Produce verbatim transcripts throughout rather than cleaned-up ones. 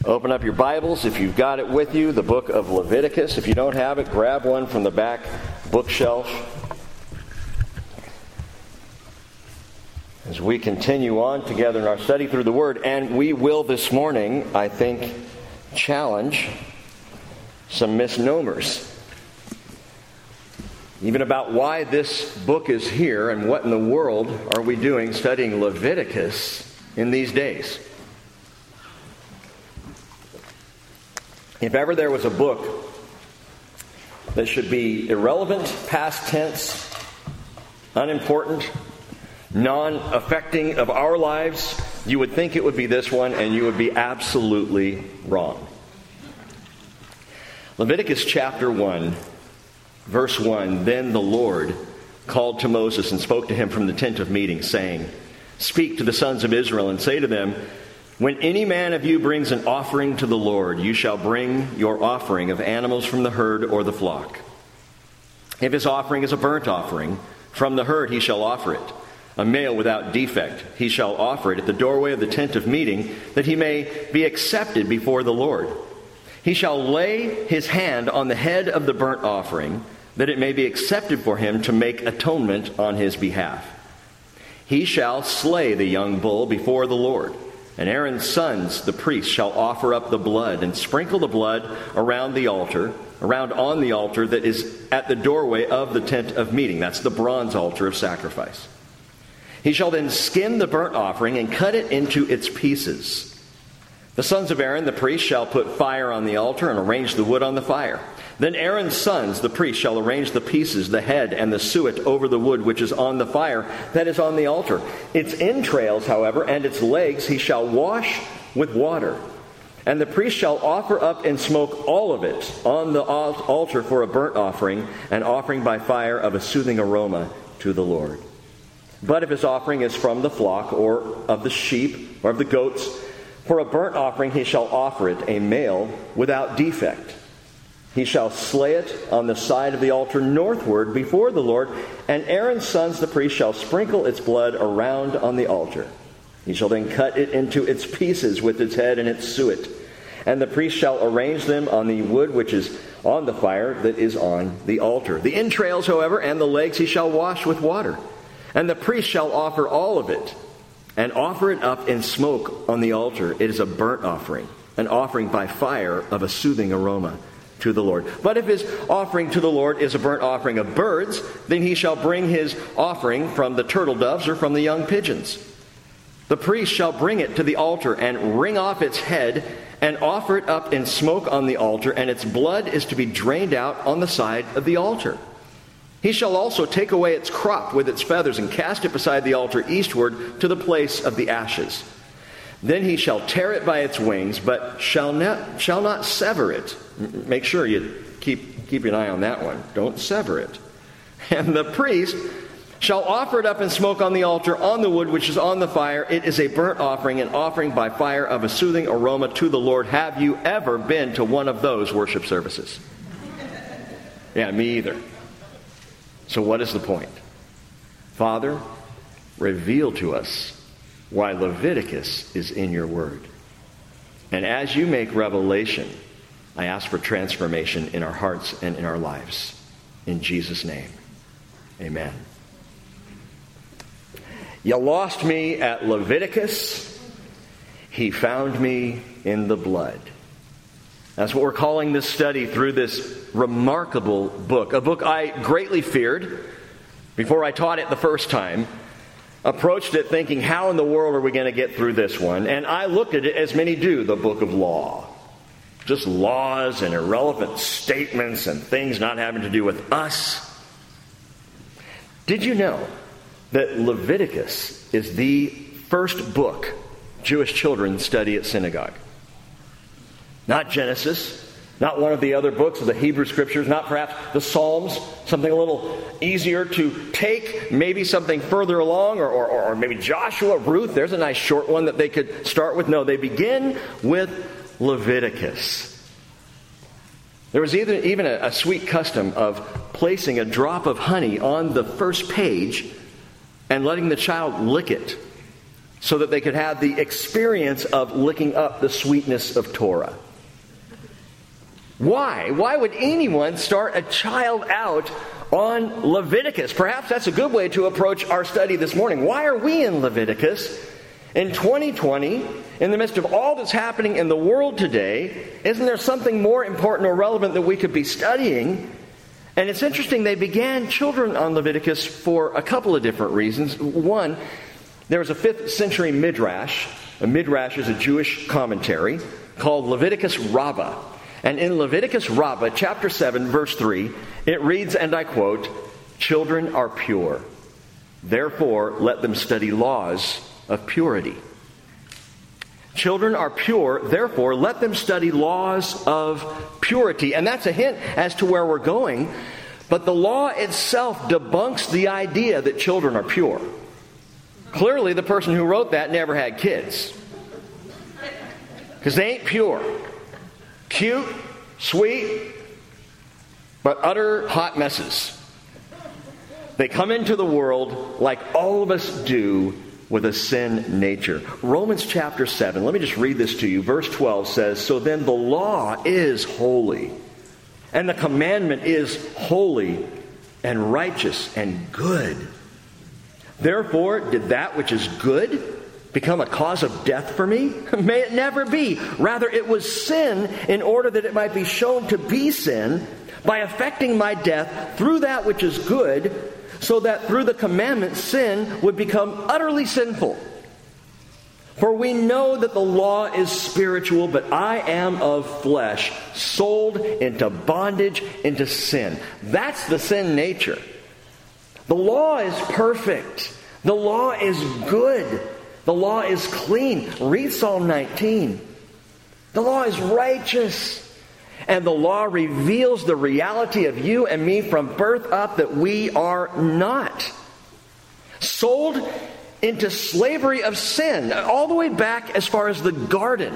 Open up your Bibles, if you've got it with you, the book of Leviticus. If you don't have it, grab one from the back bookshelf. As we continue on together in our study through the Word, and we will this morning, I think, challenge some misnomers. Even about why this book is here and what in the world are we doing studying Leviticus in these days. If ever there was a book that should be irrelevant, past tense, unimportant, non-affecting of our lives, you would think it would be this one, and you would be absolutely wrong. Leviticus chapter one, verse one, Then the Lord called to Moses and spoke to him from the tent of meeting, saying, Speak to the sons of Israel and say to them, When any man of you brings an offering to the Lord, you shall bring your offering of animals from the herd or the flock. If his offering is a burnt offering, from the herd he shall offer it. A male without defect, he shall offer it at the doorway of the tent of meeting, that he may be accepted before the Lord. He shall lay his hand on the head of the burnt offering, that it may be accepted for him to make atonement on his behalf. He shall slay the young bull before the Lord. And Aaron's sons, the priests, shall offer up the blood and sprinkle the blood around the altar, around on the altar that is at the doorway of the tent of meeting. That's the bronze altar of sacrifice. He shall then skin the burnt offering and cut it into its pieces. The sons of Aaron, the priest, shall put fire on the altar and arrange the wood on the fire. Then Aaron's sons, the priests, shall arrange the pieces, the head, and the suet over the wood which is on the fire that is on the altar. Its entrails, however, and its legs he shall wash with water. And the priest shall offer up in smoke all of it on the altar for a burnt offering, an offering by fire of a soothing aroma to the Lord. But if his offering is from the flock, or of the sheep, or of the goats, for a burnt offering he shall offer it, a male without defect. He shall slay it on the side of the altar northward before the Lord, and Aaron's sons the priest shall sprinkle its blood around on the altar. He shall then cut it into its pieces with its head and its suet. And the priest shall arrange them on the wood which is on the fire that is on the altar. The entrails, however, and the legs he shall wash with water. And the priest shall offer all of it, and offer it up in smoke on the altar. It is a burnt offering, an offering by fire of a soothing aroma to the Lord. But if his offering to the Lord is a burnt offering of birds, then he shall bring his offering from the turtle doves or from the young pigeons. The priest shall bring it to the altar and wring off its head and offer it up in smoke on the altar, and its blood is to be drained out on the side of the altar. He shall also take away its crop with its feathers and cast it beside the altar eastward to the place of the ashes. Then he shall tear it by its wings, but shall not, shall not sever it. Make sure you keep, keep an eye on that one. Don't sever it. And the priest shall offer it up in smoke on the altar on the wood which is on the fire. It is a burnt offering, an offering by fire of a soothing aroma to the Lord. Have you ever been to one of those worship services? Yeah, me either. So what is the point? Father, reveal to us why Leviticus is in your word. And as you make revelation, I ask for transformation in our hearts and in our lives. In Jesus' name, amen. You lost me at Leviticus. He found me in the blood. That's what we're calling this study through this remarkable book. A book I greatly feared before I taught it the first time. Approached it thinking, how in the world are we going to get through this one? And I looked at it as many do, the book of law. Just laws and irrelevant statements and things not having to do with us. Did you know that Leviticus is the first book Jewish children study at synagogue? Not Genesis, not one of the other books of the Hebrew Scriptures, not perhaps the Psalms, something a little easier to take, maybe something further along, or, or, or maybe Joshua, Ruth. There's a nice short one that they could start with. No, they begin with Leviticus. There was even, even a, a sweet custom of placing a drop of honey on the first page and letting the child lick it so that they could have the experience of licking up the sweetness of Torah. Why? Why would anyone start a child out on Leviticus? Perhaps that's a good way to approach our study this morning. Why are we in Leviticus? In twenty twenty, in the midst of all that's happening in the world today, isn't there something more important or relevant that we could be studying? And it's interesting, they began children on Leviticus for a couple of different reasons. One, there was a fifth century midrash. A midrash is a Jewish commentary called Leviticus Rabbah. And in Leviticus Rabbah, chapter seven, verse three, it reads, and I quote, "Children are pure. Therefore, let them study laws of purity." Children are pure, therefore, let them study laws of purity. And that's a hint as to where we're going. But the law itself debunks the idea that children are pure. Clearly, the person who wrote that never had kids. Because they ain't pure. Cute, sweet, but utter hot messes. They come into the world like all of us do, with a sin nature. Romans chapter seven, let me just read this to you. Verse twelve says, "So then the law is holy, and the commandment is holy and righteous and good. Therefore, did that which is good become a cause of death for me? May it never be. Rather, it was sin in order that it might be shown to be sin by affecting my death through that which is good, so that through the commandment sin would become utterly sinful. For we know that the law is spiritual, but I am of flesh, sold into bondage, into sin." That's the sin nature. The law is perfect. The law is good. The law is clean. Read Psalm nineteen. The law is righteous. And the law reveals the reality of you and me from birth up, that we are not. Sold into slavery of sin, all the way back as far as the garden.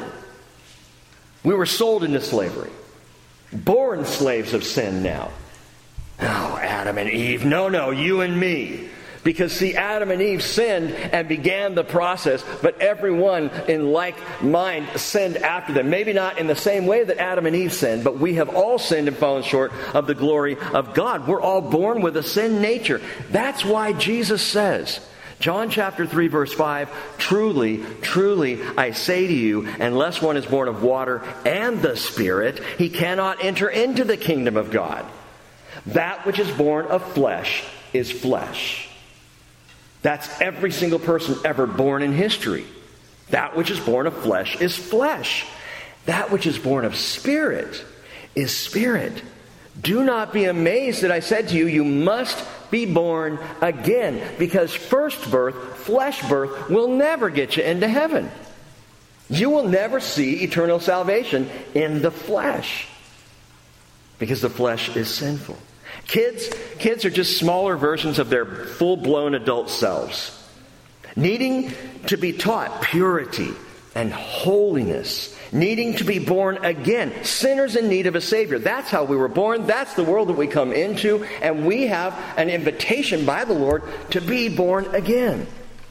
We were sold into slavery. Born slaves of sin now. Oh, Adam and Eve. No, no, you and me. Because, see, Adam and Eve sinned and began the process, but everyone in like mind sinned after them. Maybe not in the same way that Adam and Eve sinned, but we have all sinned and fallen short of the glory of God. We're all born with a sin nature. That's why Jesus says, John chapter three, verse five, "Truly, truly, I say to you, unless one is born of water and the Spirit, he cannot enter into the kingdom of God. That which is born of flesh is flesh." That's every single person ever born in history. That which is born of flesh is flesh. That which is born of spirit is spirit. Do not be amazed that I said to you, you must be born again. Because first birth, flesh birth, will never get you into heaven. You will never see eternal salvation in the flesh. Because the flesh is sinful. Kids, kids are just smaller versions of their full-blown adult selves, needing to be taught purity and holiness, needing to be born again, sinners in need of a Savior. That's how we were born. That's the world that we come into, and we have an invitation by the Lord to be born again.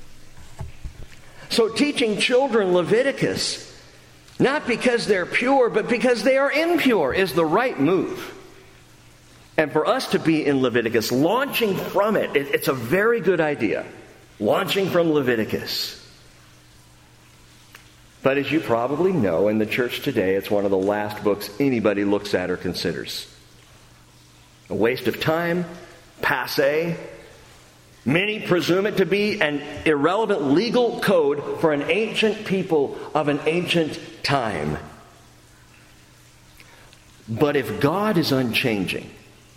So teaching children Leviticus, not because they're pure, but because they are impure, is the right move. And for us to be in Leviticus, launching from it, it, it's a very good idea. Launching from Leviticus. But as you probably know, in the church today, it's one of the last books anybody looks at or considers. A waste of time, passé. Many presume it to be an irrelevant legal code for an ancient people of an ancient time. But if God is unchanging,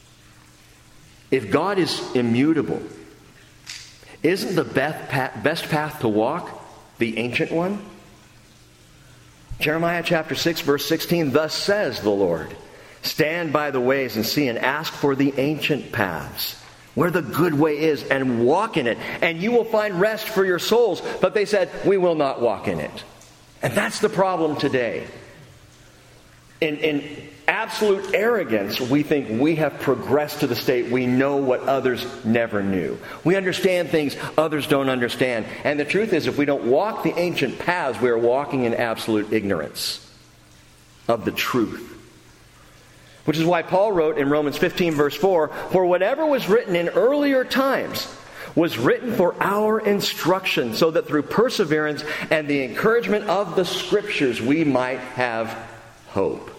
if God is immutable, isn't the best path to walk the ancient one? Jeremiah chapter six, verse sixteen, "Thus says the Lord, stand by the ways and see, and ask for the ancient paths, where the good way is, and walk in it, and you will find rest for your souls." But they said, we will not walk in it. And that's the problem today. in, in absolute arrogance, we think we have progressed to the state we know what others never knew. We understand things others don't understand. And the truth is, if we don't walk the ancient paths, we are walking in absolute ignorance of the truth. Which is why Paul wrote in Romans fifteen, verse four, "For whatever was written in earlier times was written for our instruction, so that through perseverance and the encouragement of the Scriptures we might have hope."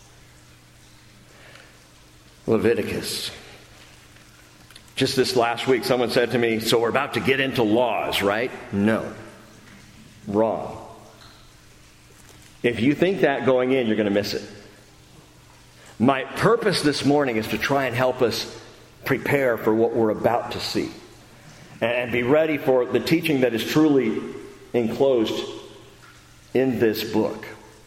Leviticus. Just this last week, someone said to me, "So we're about to get into laws, right?" No. Wrong. If you think that going in, you're going to miss it. My purpose this morning is to try and help us prepare for what we're about to see, and be ready for the teaching that is truly enclosed in this book.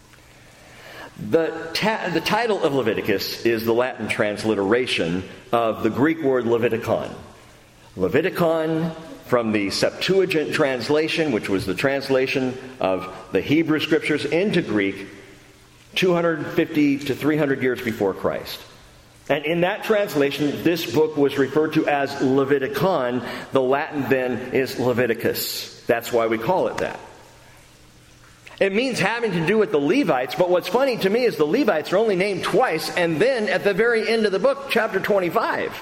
The, ta- the title of Leviticus is the Latin transliteration of the Greek word Leviticon. Leviticon, from the Septuagint translation, which was the translation of the Hebrew Scriptures into Greek, two hundred fifty to three hundred years before Christ. And in that translation, this book was referred to as Leviticon. The Latin then is Leviticus. That's why we call it that. It means having to do with the Levites, but what's funny to me is the Levites are only named twice, and then at the very end of the book, chapter twenty-five.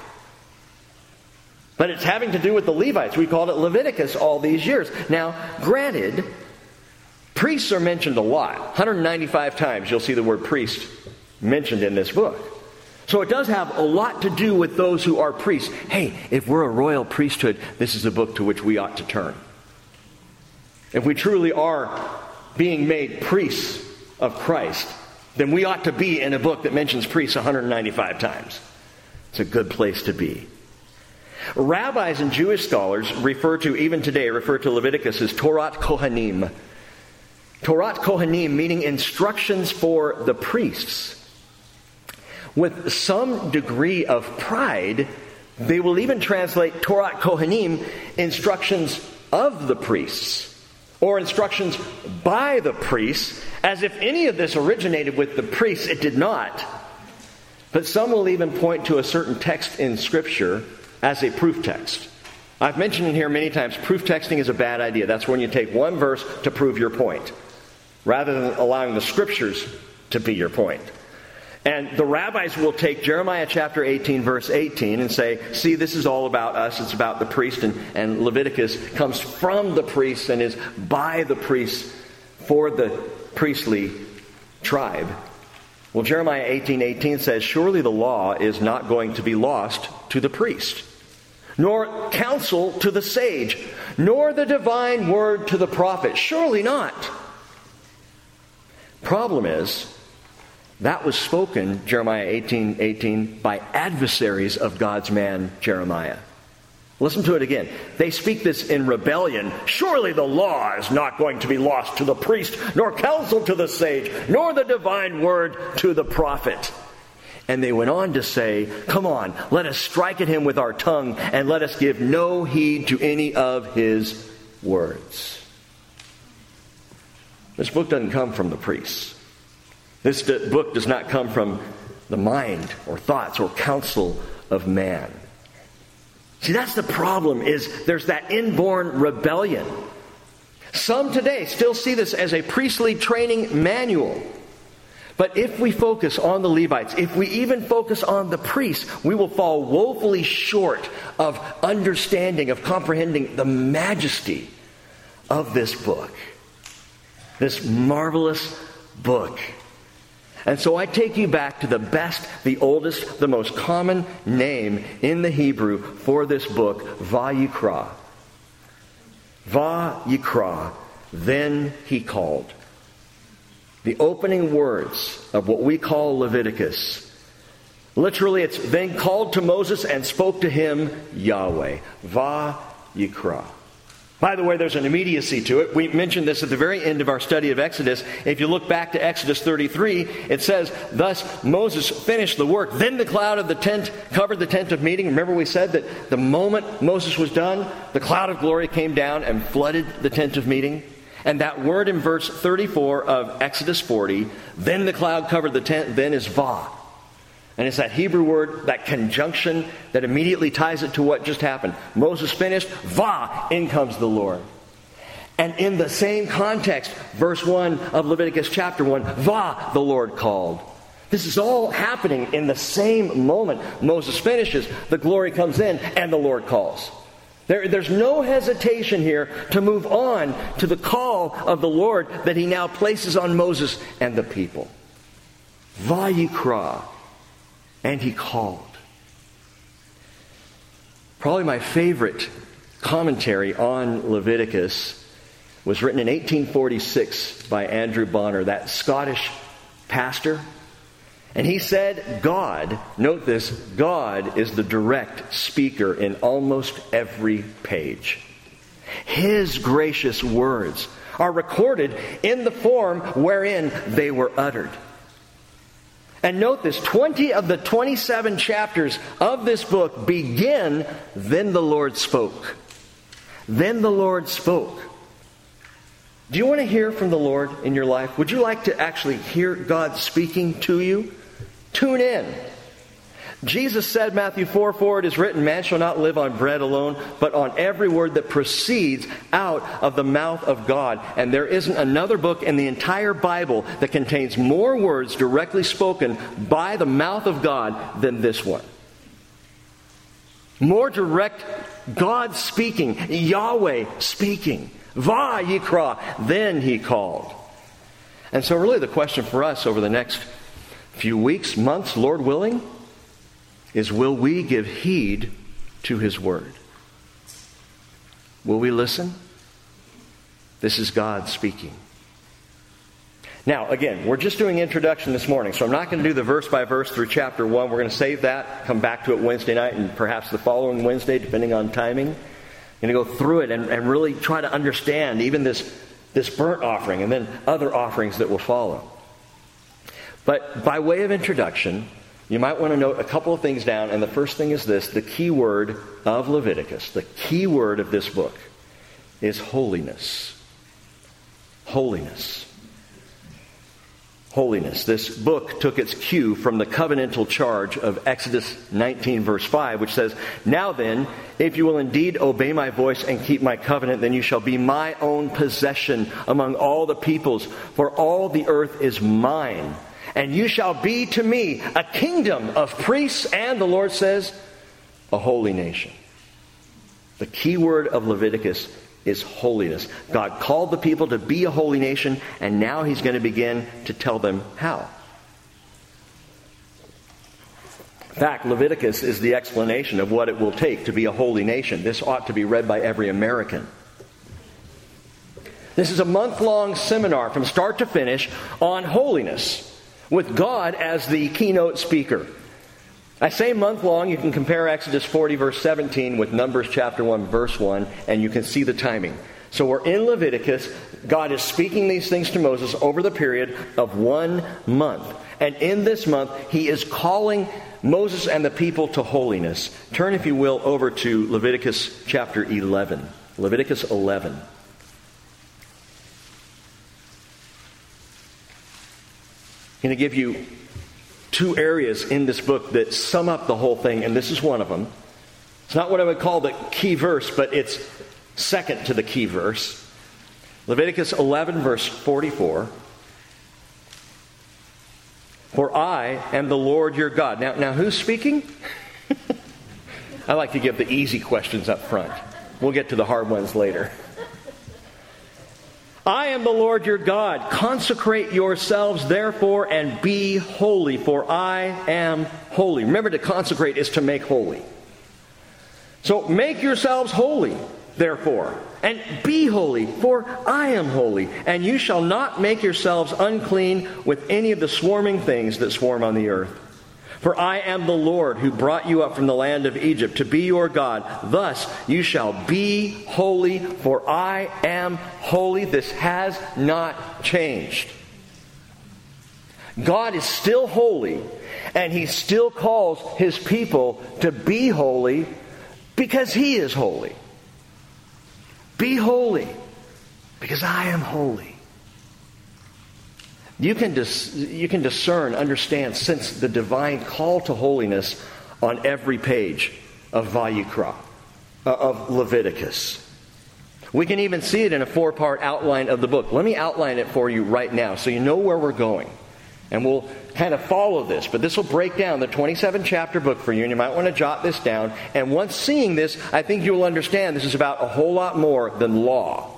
But it's having to do with the Levites. We called it Leviticus all these years. Now, granted, priests are mentioned a lot. one hundred ninety-five times you'll see the word priest mentioned in this book. So it does have a lot to do with those who are priests. Hey, if we're a royal priesthood, this is a book to which we ought to turn. If we truly are being made priests of Christ, then we ought to be in a book that mentions priests one hundred ninety-five times. It's a good place to be. Rabbis and Jewish scholars refer to, even today, refer to Leviticus as Torat Kohanim. Torat Kohanim, meaning instructions for the priests. With some degree of pride, they will even translate Torat Kohanim, instructions of the priests, or instructions by the priests, as if any of this originated with the priests. It did not. But some will even point to a certain text in Scripture as a proof text. I've mentioned in here many times, proof texting is a bad idea. That's when you take one verse to prove your point, rather than allowing the Scriptures to be your point. And the rabbis will take Jeremiah chapter eighteen, verse eighteen, and say, see, this is all about us. It's about the priest, and, and Leviticus comes from the priests and is by the priests for the priestly tribe. Well, Jeremiah eighteen eighteen says, surely the law is not going to be lost to the priest, nor counsel to the sage, nor the divine word to the prophet. Surely not. Problem is, that was spoken, Jeremiah eighteen eighteen, by adversaries of God's man Jeremiah. Listen to it again. They speak this in rebellion. Surely the law is not going to be lost to the priest, nor counsel to the sage, nor the divine word to the prophet. And they went on to say, come on, let us strike at him with our tongue, and let us give no heed to any of his words. This book doesn't come from the priests. This book does not come from the mind or thoughts or counsel of man. See, that's the problem, is there's that inborn rebellion. Some today still see this as a priestly training manual. But if we focus on the Levites, if we even focus on the priests, we will fall woefully short of understanding, of comprehending the majesty of this book. This marvelous book. And so I take you back to the best, the oldest, the most common name in the Hebrew for this book, Vayikra. Vayikra, then he called. The opening words of what we call Leviticus. Literally, it's then called to Moses and spoke to him Yahweh. Vayikra. By the way, there's an immediacy to it. We mentioned this at the very end of our study of Exodus. If you look back to Exodus thirty-three, it says, thus Moses finished the work. Then the cloud of the tent covered the tent of meeting. Remember we said that the moment Moses was done, the cloud of glory came down and flooded the tent of meeting. And that word in verse thirty-four of Exodus forty, then the cloud covered the tent, then is va. And it's that Hebrew word, that conjunction that immediately ties it to what just happened. Moses finished, va, in comes the Lord. And in the same context, verse one of Leviticus chapter one, va, the Lord called. This is all happening in the same moment. Moses finishes, the glory comes in, and the Lord calls. There, there's no hesitation here to move on to the call of the Lord that he now places on Moses and the people. Vayikra, and he called. Probably my favorite commentary on Leviticus was written in eighteen forty-six by Andrew Bonner, that Scottish pastor. And he said, God, note this, God is the direct speaker in almost every page. His gracious words are recorded in the form wherein they were uttered. And note this, twenty of the twenty-seven chapters of this book begin, then the Lord spoke. Then the Lord spoke. Do you want to hear from the Lord in your life? Would you like to actually hear God speaking to you? Tune in. Jesus said, Matthew four four, it is written, man shall not live on bread alone, but on every word that proceeds out of the mouth of God. And there isn't another book in the entire Bible that contains more words directly spoken by the mouth of God than this one. More direct God speaking, Yahweh speaking. Vayikra, then he called. And so really the question for us over the next few weeks, months, Lord willing, is will we give heed to his word? Will we listen? This is God speaking. Now, again, we're just doing introduction this morning, so I'm not going to do the verse by verse through chapter one. We're going to save that, come back to it Wednesday night and perhaps the following Wednesday, depending on timing. I'm going to go through it and, and really try to understand even this, this burnt offering and then other offerings that will follow. But by way of introduction, you might want to note a couple of things down, and the first thing is this, the key word of Leviticus, the key word of this book is holiness. Holiness. Holiness. This book took its cue from the covenantal charge of Exodus nineteen verse five, which says, now then, if you will indeed obey my voice and keep my covenant, then you shall be my own possession among all the peoples, for all the earth is mine. And you shall be to me a kingdom of priests, and the Lord says, a holy nation. The key word of Leviticus is holiness. God called the people to be a holy nation, and now he's going to begin to tell them how. In fact, Leviticus is the explanation of what it will take to be a holy nation. This ought to be read by every American. This is a month-long seminar from start to finish on holiness, with God as the keynote speaker. I say month-long. You can compare Exodus forty verse seventeen with Numbers chapter one verse one, and you can see the timing. So we're in Leviticus. God is speaking these things to Moses over the period of one month. And in this month, he is calling Moses and the people to holiness. Turn, if you will, over to Leviticus chapter eleven. Leviticus eleven. I'm going to give you two areas in this book that sum up the whole thing, and this is one of them. It's not what I would call the key verse, but it's second to the key verse. Leviticus eleven, verse forty-four. For I am the Lord your God. Now, now who's speaking? I like to give the easy questions up front. We'll get to the hard ones later. I am the Lord your God. Consecrate yourselves, therefore, and be holy, for I am holy. Remember, to consecrate is to make holy. So make yourselves holy, therefore, and be holy, for I am holy. And you shall not make yourselves unclean with any of the swarming things that swarm on the earth. For I am the Lord who brought you up from the land of Egypt to be your God. Thus you shall be holy, for I am holy. This has not changed. God is still holy, and he still calls his people to be holy because he is holy. Be holy. Because I am holy. You can, dis- you can discern, understand, sense the divine call to holiness on every page of Vayikra, uh, of Leviticus. We can even see it in a four-part outline of the book. Let me outline it for you right now so you know where we're going. And we'll kind of follow this. But this will break down the twenty-seven chapter book for you, and you might want to jot this down. And once seeing this, I think you will understand this is about a whole lot more than law.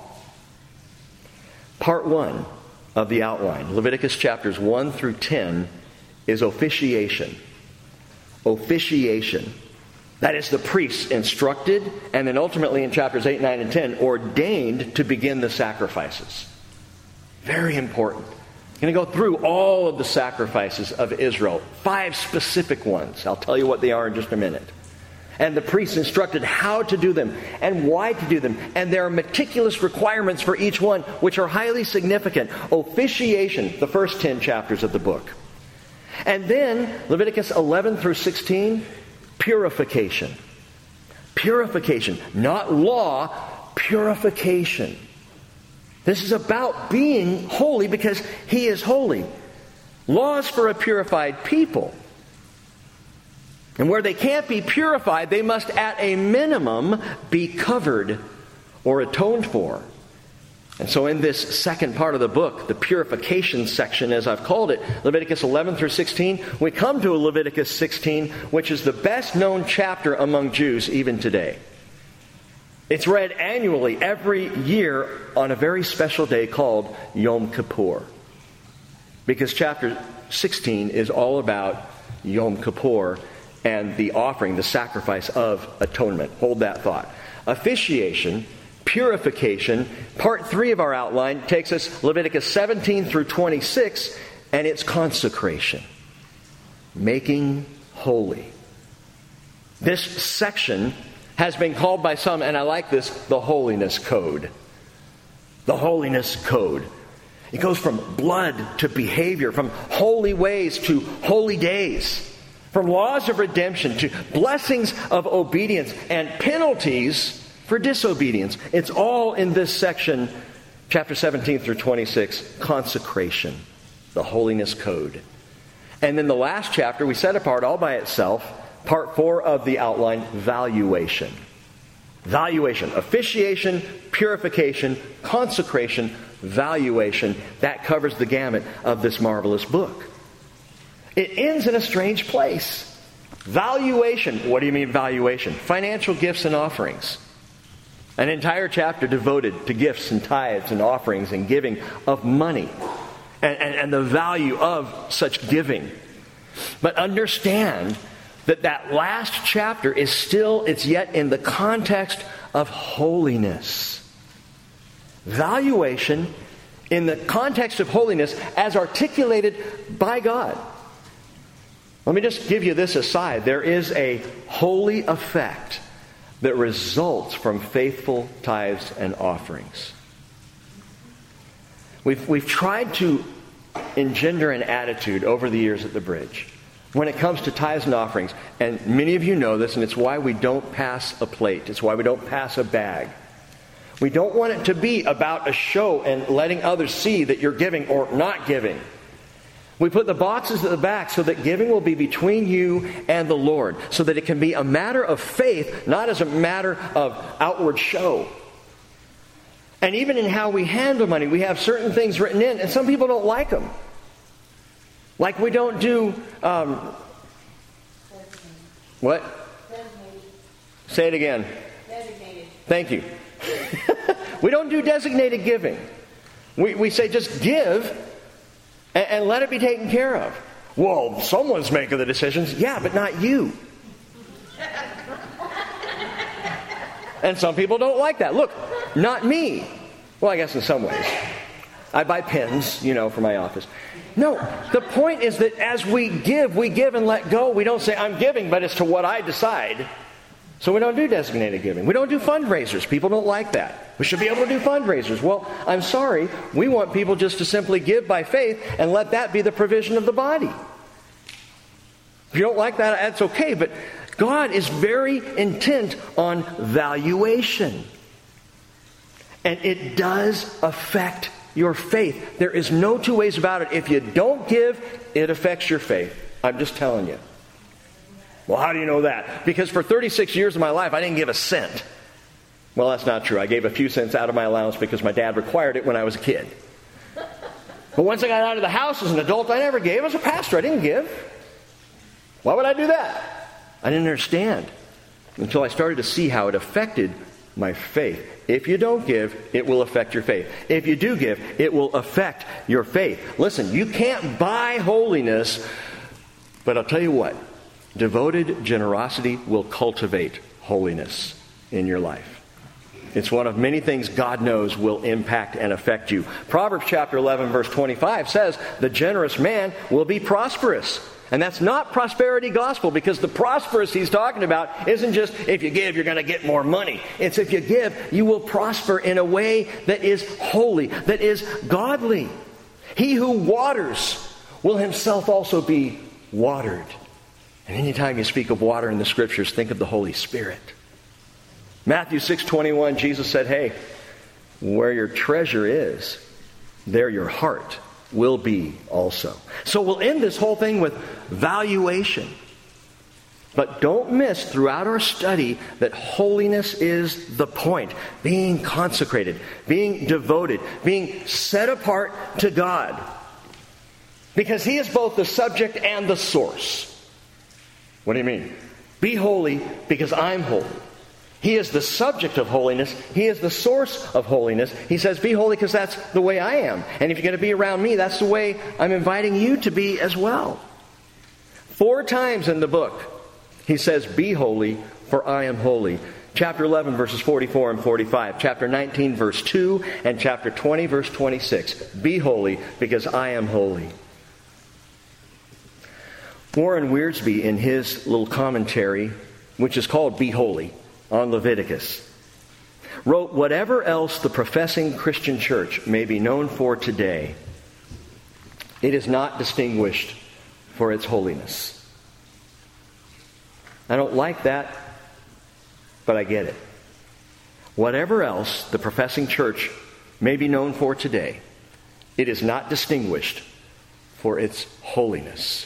Part one of the outline, Leviticus chapters one through ten, is officiation. Officiation. That is, the priests instructed, and then ultimately in chapters eight, nine, and ten, ordained to begin the sacrifices. Very important. I'm going to go through all of the sacrifices of Israel. Five specific ones. I'll tell you what they are in just a minute. And the priests instructed how to do them and why to do them. And there are meticulous requirements for each one, which are highly significant. Officiation, the first ten chapters of the book. And then Leviticus eleven through sixteen, purification. Purification, not law, purification. This is about being holy because He is holy. Laws for a purified people. And where they can't be purified, they must at a minimum be covered or atoned for. And so in this second part of the book, the purification section, as I've called it, Leviticus eleven through sixteen, we come to Leviticus sixteen, which is the best known chapter among Jews even today. It's read annually every year on a very special day called Yom Kippur. Because chapter sixteen is all about Yom Kippur and the offering, the sacrifice of atonement. Hold that thought. Officiation, purification, part three of our outline takes us Leviticus seventeen through twenty-six, and it's consecration. Making holy. This section has been called by some, and I like this, the holiness code. The holiness code. It goes from blood to behavior, from holy ways to holy days, from laws of redemption to blessings of obedience and penalties for disobedience. It's all in this section, chapter seventeen through twenty-six, consecration, the holiness code. And then the last chapter, we set apart all by itself, part four of the outline, valuation. Valuation, officiation, purification, consecration, valuation. That covers the gamut of this marvelous book. It ends in a strange place. Valuation. What do you mean valuation? Financial gifts and offerings. An entire chapter devoted to gifts and tithes and offerings and giving of money and, and, and the value of such giving. But understand that that last chapter is still, it's yet in the context of holiness. Valuation in the context of holiness as articulated by God. Let me just give you this aside. There is a holy effect that results from faithful tithes and offerings. We've, we've tried to engender an attitude over the years at the Bridge when it comes to tithes and offerings. And many of you know this, and it's why we don't pass a plate. It's why we don't pass a bag. We don't want it to be about a show and letting others see that you're giving or not giving. We put the boxes at the back so that giving will be between you and the Lord, so that it can be a matter of faith, not as a matter of outward show. And even in how we handle money, we have certain things written in, and some people don't like them. Like we don't do, um, what? Designated. Say it again. Designated. Thank you. We don't do designated giving. We, we say just give and, and let it be taken care of. Well, someone's making the decisions. Yeah, but not you. And some people don't like that. Look, not me. Well, I guess in some ways. I buy pens, you know, for my office. No, the point is that as we give, we give and let go. We don't say, I'm giving, but it's to what I decide. So we don't do designated giving. We don't do fundraisers. People don't like that. We should be able to do fundraisers. Well, I'm sorry. We want people just to simply give by faith and let that be the provision of the body. If you don't like that, that's okay. But God is very intent on valuation. And it does affect your faith. There is no two ways about it. If you don't give, it affects your faith. I'm just telling you. Well, how do you know that? Because for thirty-six years of my life, I didn't give a cent. Well, that's not true. I gave a few cents out of my allowance because my dad required it when I was a kid. But once I got out of the house as an adult, I never gave. As a pastor, I didn't give. Why would I do that? I didn't understand until I started to see how it affected my faith. If you don't give, it will affect your faith. If you do give, it will affect your faith. Listen, you can't buy holiness, but I'll tell you what, devoted generosity will cultivate holiness in your life. It's one of many things God knows will impact and affect you. Proverbs chapter eleven, verse twenty-five says, the generous man will be prosperous. And that's not prosperity gospel, because the prosperous he's talking about isn't just if you give, you're going to get more money. It's if you give, you will prosper in a way that is holy, that is godly. He who waters will himself also be watered. And anytime you speak of water in the Scriptures, think of the Holy Spirit. Matthew six twenty-one, Jesus said, hey, where your treasure is, there your heart will be also. So we'll end this whole thing with valuation. But don't miss throughout our study that holiness is the point. Being consecrated, being devoted, being set apart to God. Because He is both the subject and the source. What do you mean? Be holy because I'm holy. He is the subject of holiness. He is the source of holiness. He says, be holy because that's the way I am. And if you're going to be around me, that's the way I'm inviting you to be as well. Four times in the book, he says, be holy, for I am holy. Chapter eleven, verses forty-four and forty-five. Chapter nineteen, verse two. And chapter twenty, verse twenty-six. Be holy because I am holy. Warren Wiersbe, in his little commentary, which is called Be Holy, on Leviticus, wrote, whatever else the professing Christian church may be known for today, it is not distinguished for its holiness. I don't like that, but I get it. Whatever else the professing church may be known for today, it is not distinguished for its holiness.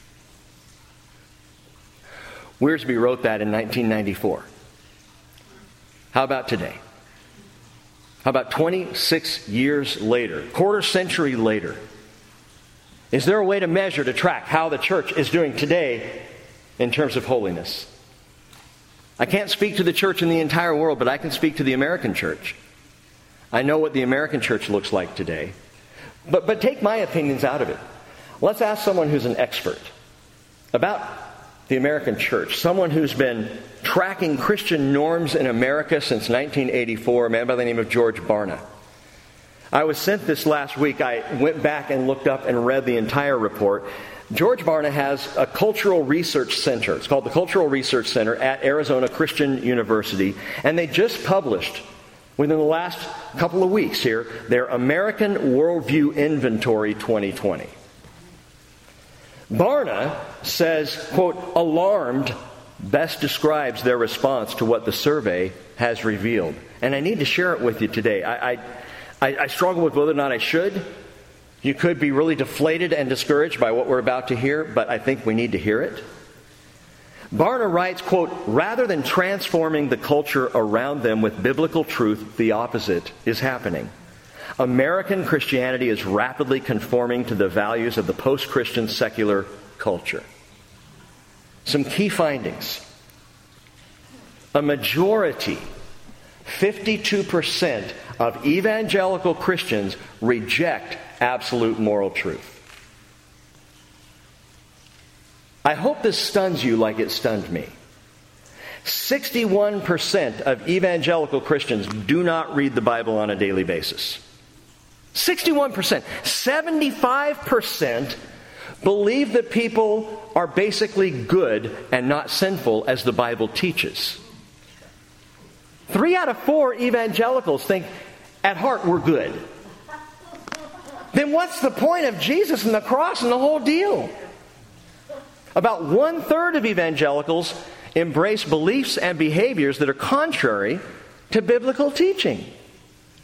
Wiersbe wrote that in nineteen ninety-four. How about today? How about twenty-six years later, quarter century later? Is there a way to measure, to track how the church is doing today in terms of holiness? I can't speak to the church in the entire world, but I can speak to the American church. I know what the American church looks like today. But, but take my opinions out of it. Let's ask someone who's an expert about the American church, someone who's been tracking Christian norms in America since nineteen eighty-four, a man by the name of George Barna. I was sent this last week. I went back and looked up and read the entire report. George Barna has a cultural research center. It's called the Cultural Research Center at Arizona Christian University. And they just published, within the last couple of weeks here, their American Worldview Inventory twenty twenty. Barna says, quote, alarmed best describes their response to what the survey has revealed. And I need to share it with you today. I, I, I struggle with whether or not I should. You could be really deflated and discouraged by what we're about to hear, but I think we need to hear it. Barna writes, quote, rather than transforming the culture around them with biblical truth, the opposite is happening. American Christianity is rapidly conforming to the values of the post-Christian secular culture. Some key findings. A majority, fifty-two percent of evangelical Christians reject absolute moral truth. I hope this stuns you like it stunned me. sixty-one percent of evangelical Christians do not read the Bible on a daily basis. sixty-one percent. seventy-five percent believe that people are basically good and not sinful as the Bible teaches. Three out of four evangelicals think, at heart, we're good. Then what's the point of Jesus and the cross and the whole deal? About one-third of evangelicals embrace beliefs and behaviors that are contrary to biblical teaching.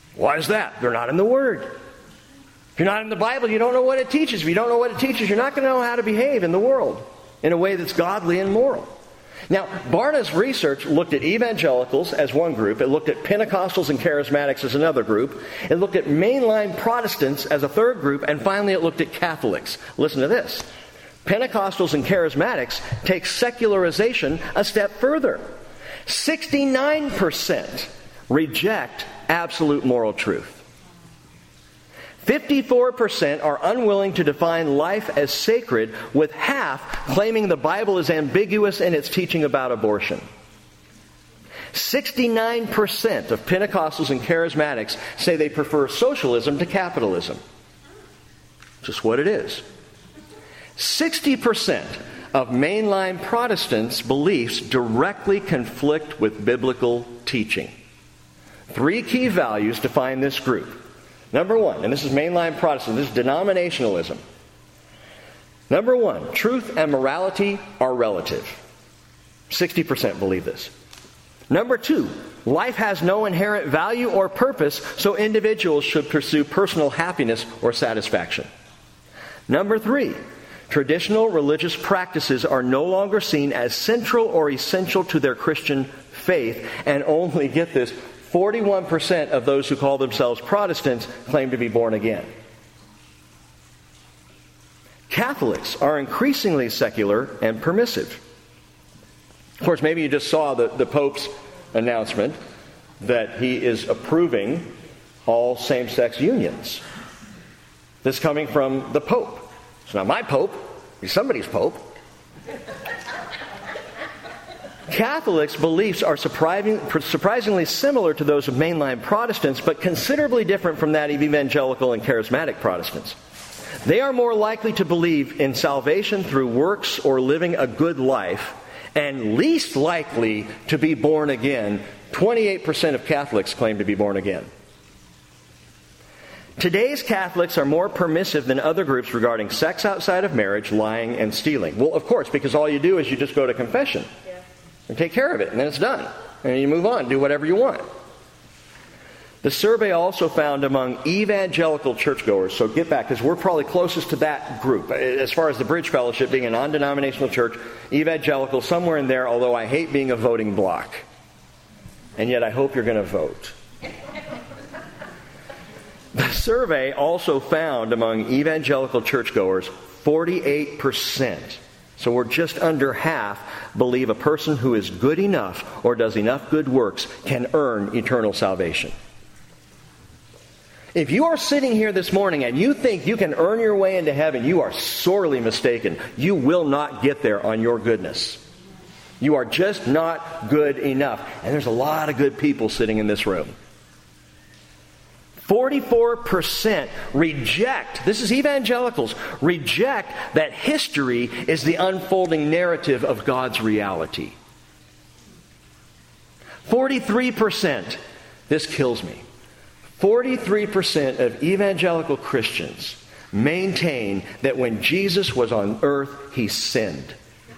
Why is that? They're not in the Word. If you're not in the Bible, you don't know what it teaches. If you don't know what it teaches, you're not going to know how to behave in the world in a way that's godly and moral. Now, Barna's research looked at evangelicals as one group. It looked at Pentecostals and charismatics as another group. It looked at mainline Protestants as a third group. And finally, it looked at Catholics. Listen to this. Pentecostals and charismatics take secularization a step further. sixty-nine percent reject absolute moral truth. fifty-four percent are unwilling to define life as sacred, with half claiming the Bible is ambiguous in its teaching about abortion. sixty-nine percent of Pentecostals and charismatics say they prefer socialism to capitalism. Just what it is. sixty percent of mainline Protestants' beliefs directly conflict with biblical teaching. Three key values define this group. Number one, and this is mainline Protestant, this is denominationalism. Number one, truth and morality are relative. sixty percent believe this. Number two, life has no inherent value or purpose, so individuals should pursue personal happiness or satisfaction. Number three, traditional religious practices are no longer seen as central or essential to their Christian faith, and only, get this, forty-one percent of those who call themselves Protestants claim to be born again. Catholics are increasingly secular and permissive. Of course, maybe you just saw the, the Pope's announcement that he is approving all same-sex unions. This coming from the Pope. It's not my Pope. He's somebody's Pope. Catholics' beliefs are surprising, surprisingly similar to those of mainline Protestants, but considerably different from that of evangelical and charismatic Protestants. They are more likely to believe in salvation through works or living a good life, and least likely to be born again. twenty-eight percent of Catholics claim to be born again. Today's Catholics are more permissive than other groups regarding sex outside of marriage, lying, and stealing. Well, of course, because all you do is you just go to confession. And take care of it, and then it's done. And you move on, do whatever you want. The survey also found among evangelical churchgoers, so get back, because we're probably closest to that group. As far as the Bridge Fellowship being a non-denominational church, evangelical, somewhere in there, although I hate being a voting block. And yet I hope you're going to vote. The survey also found among evangelical churchgoers, forty-eight percent. So we're just under half believe a person who is good enough or does enough good works can earn eternal salvation. If you are sitting here this morning and you think you can earn your way into heaven, you are sorely mistaken. You will not get there on your goodness. You are just not good enough. And there's a lot of good people sitting in this room. forty-four percent reject, this is evangelicals, reject that history is the unfolding narrative of God's reality. forty-three percent, this kills me, forty-three percent of evangelical Christians maintain that when Jesus was on earth, he sinned.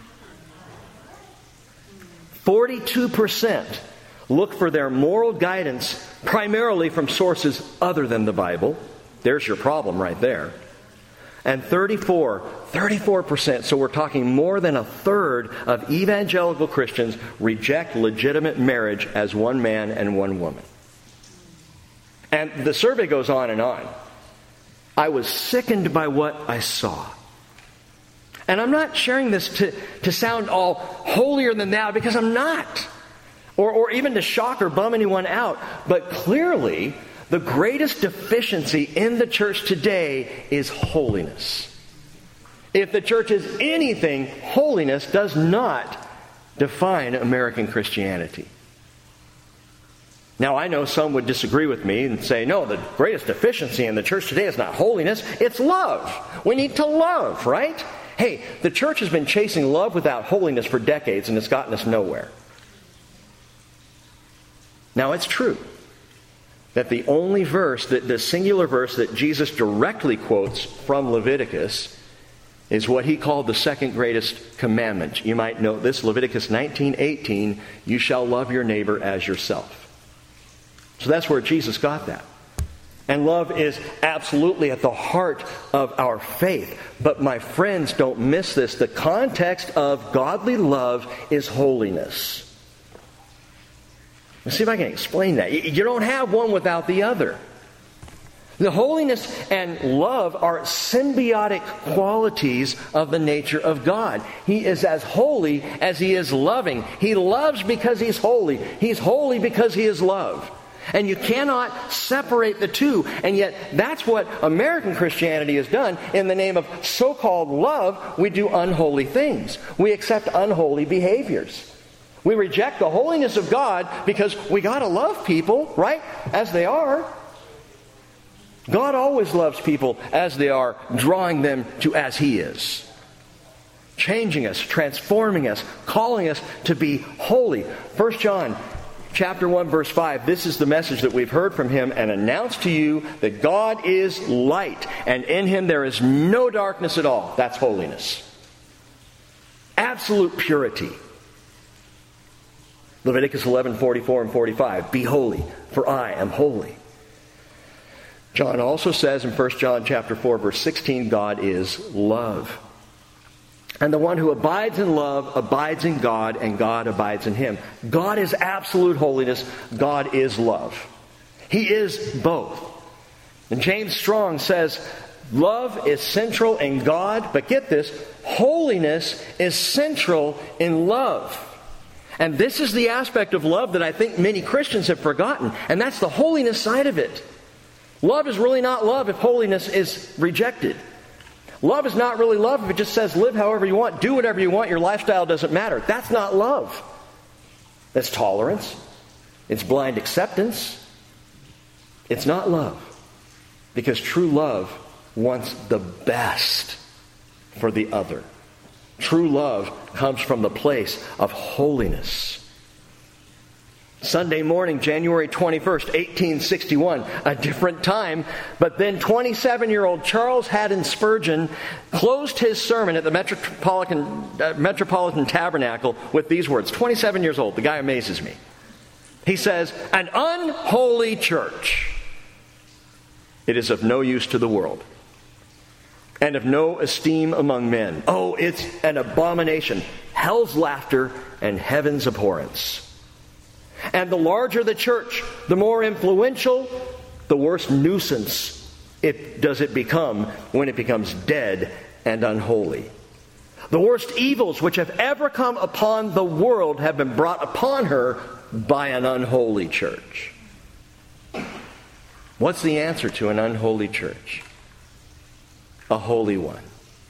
forty-two percent look for their moral guidance primarily from sources other than the Bible. There's your problem right there. And thirty-four, thirty-four percent, so we're talking more than a third of evangelical Christians reject legitimate marriage as one man and one woman. And the survey goes on and on. I was sickened by what I saw. And I'm not sharing this to, to sound all holier than thou, because I'm not. Or, or even to shock or bum anyone out. But clearly, the greatest deficiency in the church today is holiness. If the church is anything, holiness does not define American Christianity. Now, I know some would disagree with me and say, no, the greatest deficiency in the church today is not holiness, it's love. We need to love, right? Hey, the church has been chasing love without holiness for decades, and it's gotten us nowhere. Now, it's true that the only verse, that the singular verse that Jesus directly quotes from Leviticus is what he called the second greatest commandment. You might note this, Leviticus nineteen eighteen, you shall love your neighbor as yourself. So that's where Jesus got that. And love is absolutely at the heart of our faith. But my friends, don't miss this. The context of godly love is holiness. Let's see if I can explain that. You don't have one without the other. The holiness and love are symbiotic qualities of the nature of God. He is as holy as He is loving. He loves because He's holy. He's holy because He is love. And you cannot separate the two. And yet that's what American Christianity has done. In the name of so-called love, we do unholy things. We accept unholy behaviors. We reject the holiness of God because we got to love people, right, as they are. God always loves people as they are, drawing them to as He is. Changing us, transforming us, calling us to be holy. First John chapter one, verse five, this is the message that we've heard from Him and announced to you, that God is light, and in Him there is no darkness at all. That's holiness. Absolute purity. Leviticus eleven, forty-four and forty-five, be holy, for I am holy. John also says in First John chapter four, verse sixteen, God is love. And the one who abides in love abides in God, and God abides in him. God is absolute holiness. God is love. He is both. And James Strong says, love is central in God, but get this, holiness is central in love. And this is the aspect of love that I think many Christians have forgotten, and that's the holiness side of it. Love is really not love if holiness is rejected. Love is not really love if it just says live however you want, do whatever you want, your lifestyle doesn't matter. That's not love. That's tolerance. It's blind acceptance. It's not love. Because true love wants the best for the other. True love comes from the place of holiness. Sunday morning, January twenty-first, eighteen sixty-one, a different time, but then twenty-seven-year-old Charles Haddon Spurgeon closed his sermon at the Metropolitan, uh, Metropolitan Tabernacle with these words. twenty-seven years old, the guy amazes me. He says, an unholy church, it is of no use to the world, and of no esteem among men. Oh, it's an abomination, hell's laughter and heaven's abhorrence. And the larger the church, the more influential, the worse nuisance it does it become when it becomes dead and unholy. The worst evils which have ever come upon the world have been brought upon her by an unholy church. What's the answer to an unholy church? A holy one.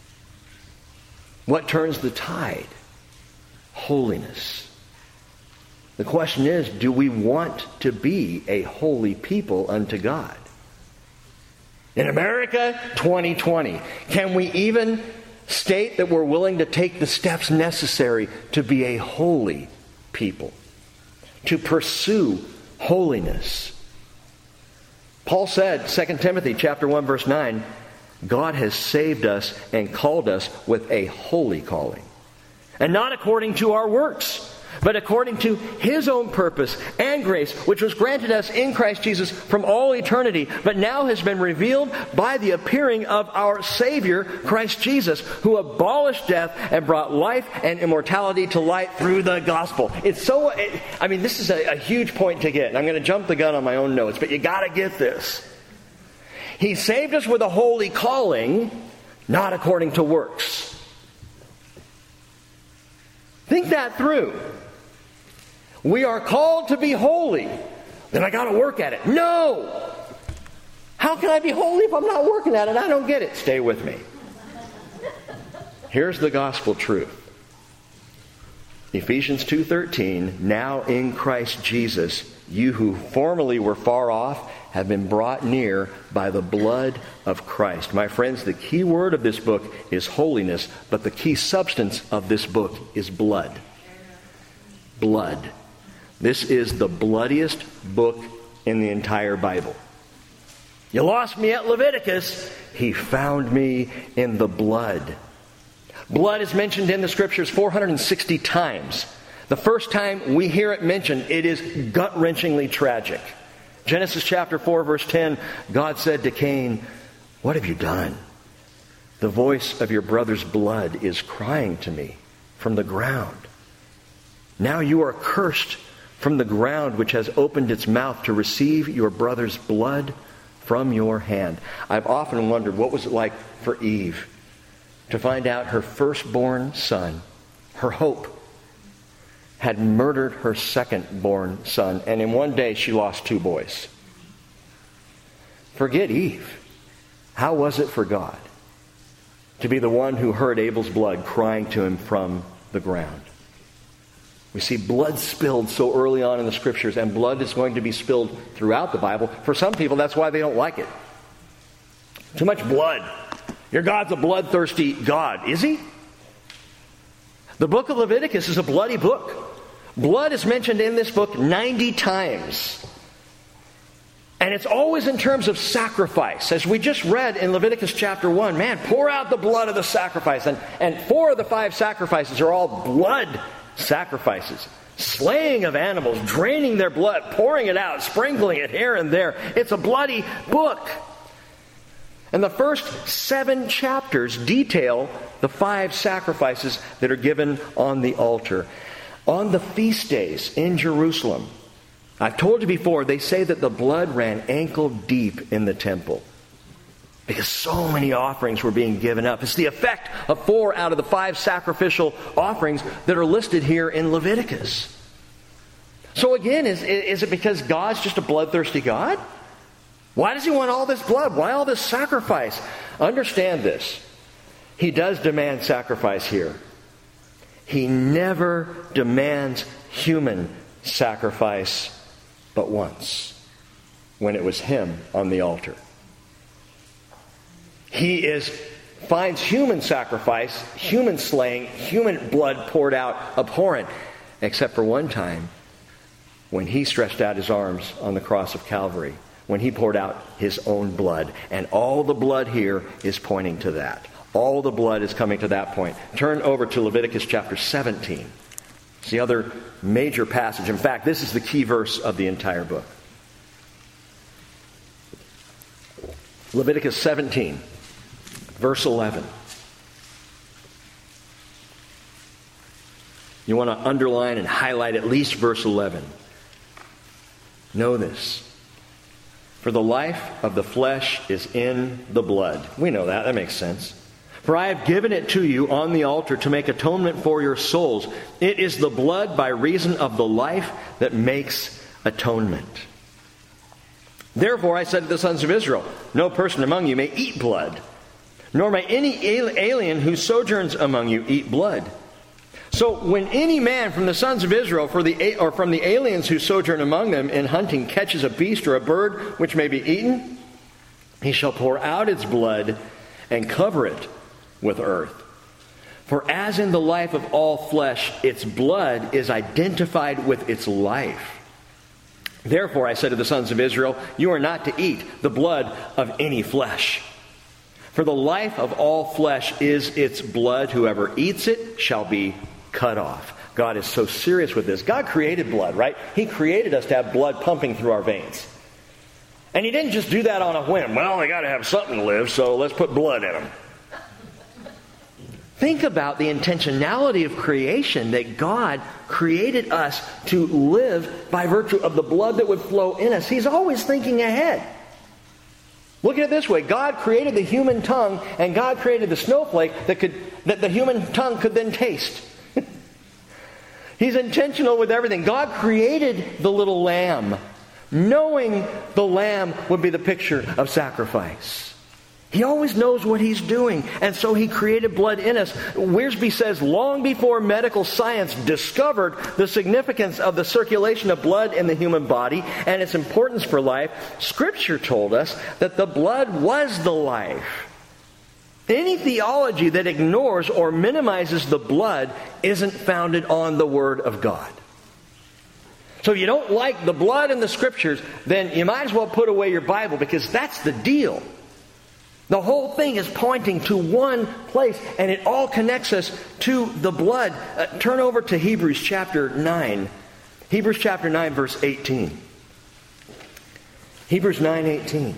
What turns the tide? Holiness. The question is, do we want to be a holy people unto God? In America, twenty twenty, can we even state that we're willing to take the steps necessary to be a holy people? To pursue holiness? Paul said, Second Timothy chapter one, verse nine, God has saved us and called us with a holy calling. And not according to our works, but according to His own purpose and grace, which was granted us in Christ Jesus from all eternity, but now has been revealed by the appearing of our Savior, Christ Jesus, who abolished death and brought life and immortality to light through the gospel. It's so, it, I mean, this is a, a huge point to get, and I'm going to jump the gun on my own notes, but you got to get this. He saved us with a holy calling, not according to works. Think that through. We are called to be holy. Then I got to work at it. No! How can I be holy if I'm not working at it? I don't get it. Stay with me. Here's the gospel truth. Ephesians two thirteen, now in Christ Jesus, you who formerly were far off have been brought near by the blood of Christ. My friends, the key word of this book is holiness, but the key substance of this book is blood. Blood. This is the bloodiest book in the entire Bible. You lost me at Leviticus. He found me in the blood. Blood is mentioned in the Scriptures four hundred sixty times. The first time we hear it mentioned, it is gut-wrenchingly tragic. Genesis chapter four, verse ten, God said to Cain, "What have you done? The voice of your brother's blood is crying to me from the ground. Now you are cursed from the ground, which has opened its mouth to receive your brother's blood from your hand." I've often wondered, what was it like for Eve to find out her firstborn son, her hope, had murdered her second-born son, and in one day she lost two boys. Forget Eve. How was it for God to be the one who heard Abel's blood crying to him from the ground? We see blood spilled so early on in the Scriptures, and blood is going to be spilled throughout the Bible. For some people, that's why they don't like it. Too much blood. Your God's a bloodthirsty God. Is he? The book of Leviticus is a bloody book. Blood is mentioned in this book ninety times. And it's always in terms of sacrifice. As we just read in Leviticus chapter one, man, pour out the blood of the sacrifice. And, and four of the five sacrifices are all blood sacrifices. Slaying of animals, draining their blood, pouring it out, sprinkling it here and there. It's a bloody book. And the first seven chapters detail the five sacrifices that are given on the altar. On the feast days in Jerusalem, I've told you before, they say that the blood ran ankle deep in the temple because so many offerings were being given up. It's the effect of four out of the five sacrificial offerings that are listed here in Leviticus. So again, is, is it because God's just a bloodthirsty God? Why does he want all this blood? Why all this sacrifice? Understand this. He does demand sacrifice here. He never demands human sacrifice but once, when it was him on the altar. He is finds human sacrifice, human slaying, human blood poured out abhorrent, except for one time when he stretched out his arms on the cross of Calvary, when he poured out his own blood. And all the blood here is pointing to that. All the blood is coming to that point. Turn over to Leviticus chapter seventeen. It's the other major passage. In fact, this is the key verse of the entire book. Leviticus seventeen, verse eleven. You want to underline and highlight at least verse eleven. Know this. For the life of the flesh is in the blood. We know that. That makes sense. For I have given it to you on the altar to make atonement for your souls. It is the blood by reason of the life that makes atonement. Therefore I said to the sons of Israel, no person among you may eat blood, nor may any alien who sojourns among you eat blood. So when any man from the sons of Israel for the, or from the aliens who sojourn among them in hunting catches a beast or a bird which may be eaten, he shall pour out its blood and cover it with earth. For as in the life of all flesh, its blood is identified with its life. Therefore I said to the sons of Israel, you are not to eat the blood of any flesh. For the life of all flesh is its blood. Whoever eats it shall be cut off. God is so serious with this. God created blood, right? He created us to have blood pumping through our veins. And he didn't just do that on a whim. Well, they got to have something to live, so let's put blood in them. Think about the intentionality of creation, that God created us to live by virtue of the blood that would flow in us. He's always thinking ahead. Look at it this way. God created the human tongue, and God created the snowflake that could that the human tongue could then taste. He's intentional with everything. God created the little lamb, knowing the lamb would be the picture of sacrifice. He always knows what he's doing, and so he created blood in us. Wiersbe says, long before medical science discovered the significance of the circulation of blood in the human body and its importance for life, Scripture told us that the blood was the life. Any theology that ignores or minimizes the blood isn't founded on the Word of God. So if you don't like the blood in the Scriptures, then you might as well put away your Bible, because that's the deal. The whole thing is pointing to one place, and it all connects us to the blood. Uh, turn over to Hebrews chapter nine. Hebrews chapter nine, verse eighteen. Hebrews nine eighteen.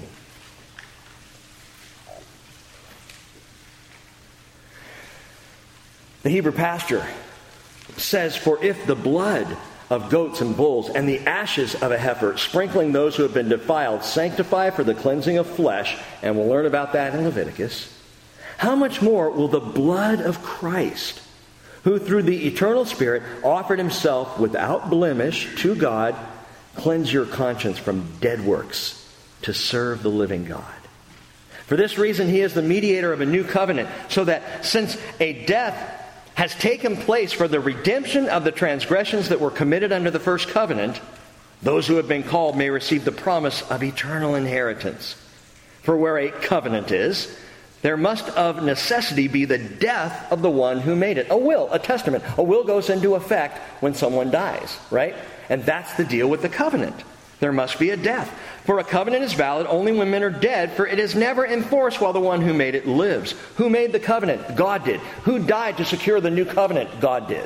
The Hebrew pastor says, "For if the blood of goats and bulls and the ashes of a heifer, sprinkling those who have been defiled, sanctify for the cleansing of flesh," and we'll learn about that in Leviticus, "how much more will the blood of Christ, who through the eternal Spirit offered himself without blemish to God, cleanse your conscience from dead works to serve the living God? For this reason he is the mediator of a new covenant, so that since a death has taken place for the redemption of the transgressions that were committed under the first covenant, those who have been called may receive the promise of eternal inheritance. For where a covenant is, there must of necessity be the death of the one who made it." A will, a testament. A will goes into effect when someone dies, right? And that's the deal with the covenant. There must be a death. For a covenant is valid only when men are dead, for it is never enforced while the one who made it lives. Who made the covenant? God did. Who died to secure the new covenant? God did.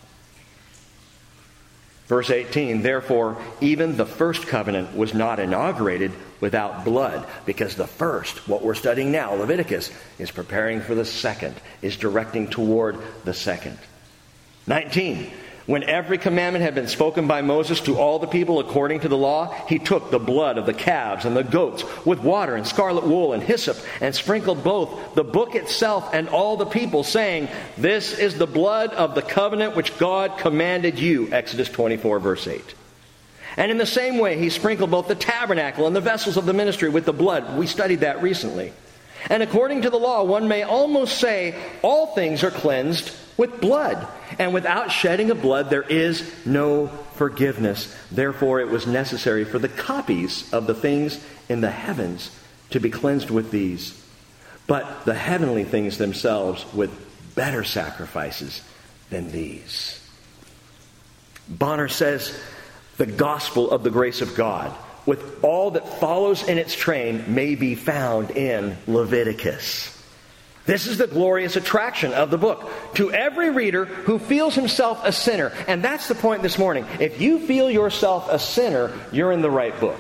Verse eighteen, "Therefore, even the first covenant was not inaugurated without blood," because the first, what we're studying now, Leviticus, is preparing for the second, is directing toward the second. nineteen, "When every commandment had been spoken by Moses to all the people according to the law, he took the blood of the calves and the goats with water and scarlet wool and hyssop and sprinkled both the book itself and all the people, saying, 'This is the blood of the covenant which God commanded you.'" Exodus twenty-four, verse eight. "And in the same way he sprinkled both the tabernacle and the vessels of the ministry with the blood." We studied that recently. "And according to the law, one may almost say all things are cleansed with blood. And without shedding of blood, there is no forgiveness. Therefore, it was necessary for the copies of the things in the heavens to be cleansed with these, but the heavenly things themselves with better sacrifices than these." Bonner says, "The gospel of the grace of God, with all that follows in its train, may be found in Leviticus. This is the glorious attraction of the book to every reader who feels himself a sinner." And that's the point this morning. If you feel yourself a sinner, you're in the right book.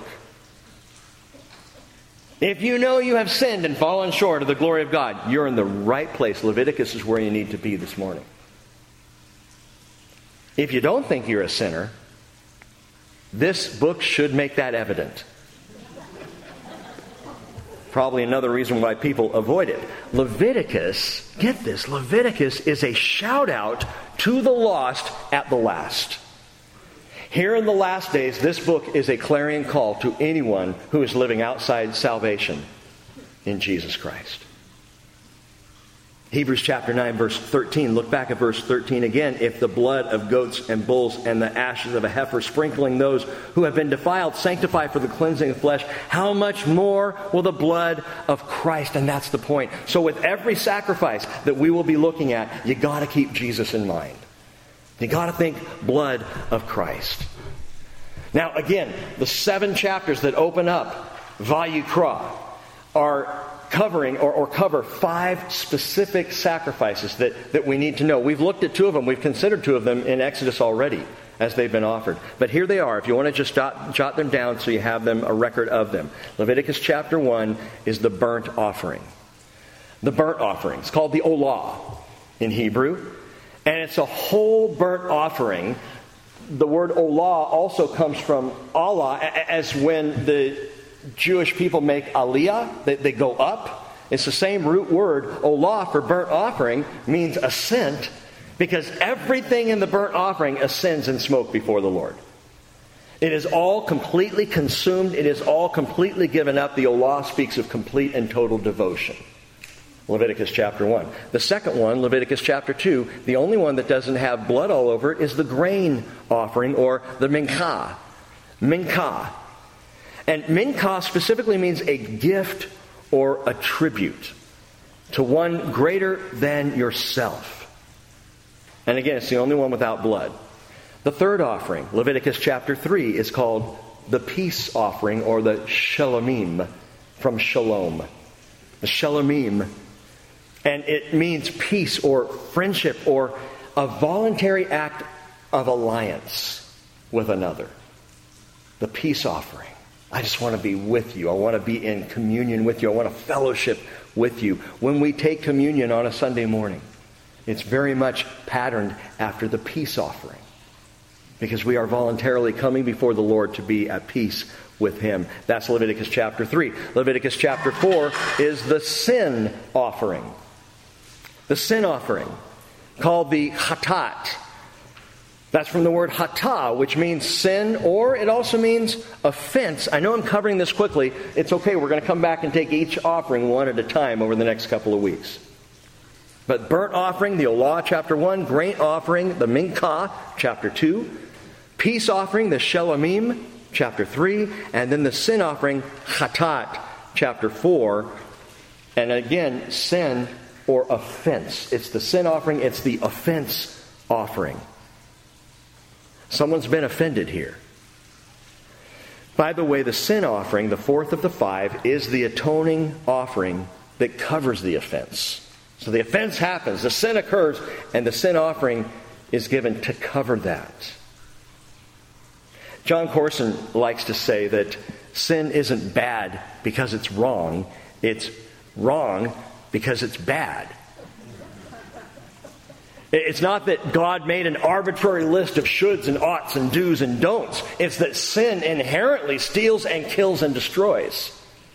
If you know you have sinned and fallen short of the glory of God, you're in the right place. Leviticus is where you need to be this morning. If you don't think you're a sinner, this book should make that evident. Probably another reason why people avoid it. Leviticus, get this, Leviticus is a shout out to the lost at the last. Here in the last days, this book is a clarion call to anyone who is living outside salvation in Jesus Christ. Hebrews chapter nine, verse thirteen. Look back at verse thirteen again. "If the blood of goats and bulls and the ashes of a heifer, sprinkling those who have been defiled, sanctify for the cleansing of flesh, how much more will the blood of Christ?" And that's the point. So with every sacrifice that we will be looking at, you got to keep Jesus in mind. You got to think blood of Christ. Now again, the seven chapters that open up Vayikra are covering or, or cover five specific sacrifices that, that we need to know. We've looked at two of them. We've considered two of them in Exodus already as they've been offered. But here they are. If you want to just jot, jot them down so you have them, a record of them. Leviticus chapter one is the burnt offering. The burnt offering. It's called the olah in Hebrew. And it's a whole burnt offering. The word olah also comes from Allah, as when the Jewish people make aliyah, they, they go up. It's the same root word. Olah for burnt offering means ascent, because everything in the burnt offering ascends in smoke before the Lord. It is all completely consumed. It is all completely given up. The olah speaks of complete and total devotion. Leviticus chapter one. The second one, Leviticus chapter two, the only one that doesn't have blood all over it is the grain offering, or the mincha. Mincha. And mincha specifically means a gift or a tribute to one greater than yourself. And again, it's the only one without blood. The third offering, Leviticus chapter three, is called the peace offering, or the shalomim, from shalom. The shalomim. And it means peace or friendship or a voluntary act of alliance with another. The peace offering. I just want to be with you. I want to be in communion with you. I want to fellowship with you. When we take communion on a Sunday morning, it's very much patterned after the peace offering, because we are voluntarily coming before the Lord to be at peace with Him. That's Leviticus chapter three. Leviticus chapter four is the sin offering. The sin offering, called the chatat. That's from the word hatah, which means sin, or it also means offense. I know I'm covering this quickly. It's okay. We're going to come back and take each offering one at a time over the next couple of weeks. But burnt offering, the olah, chapter one. Grain offering, the minkah, chapter two. Peace offering, the shelomim, chapter three. And then the sin offering, chatat, chapter four. And again, sin or offense. It's the sin offering. It's the offense offering. Someone's been offended here. By the way, the sin offering, the fourth of the five, is the atoning offering that covers the offense. So the offense happens, the sin occurs, and the sin offering is given to cover that. John Corson likes to say that sin isn't bad because it's wrong. It's wrong because it's bad. It's not that God made an arbitrary list of shoulds and oughts and do's and don'ts. It's that sin inherently steals and kills and destroys.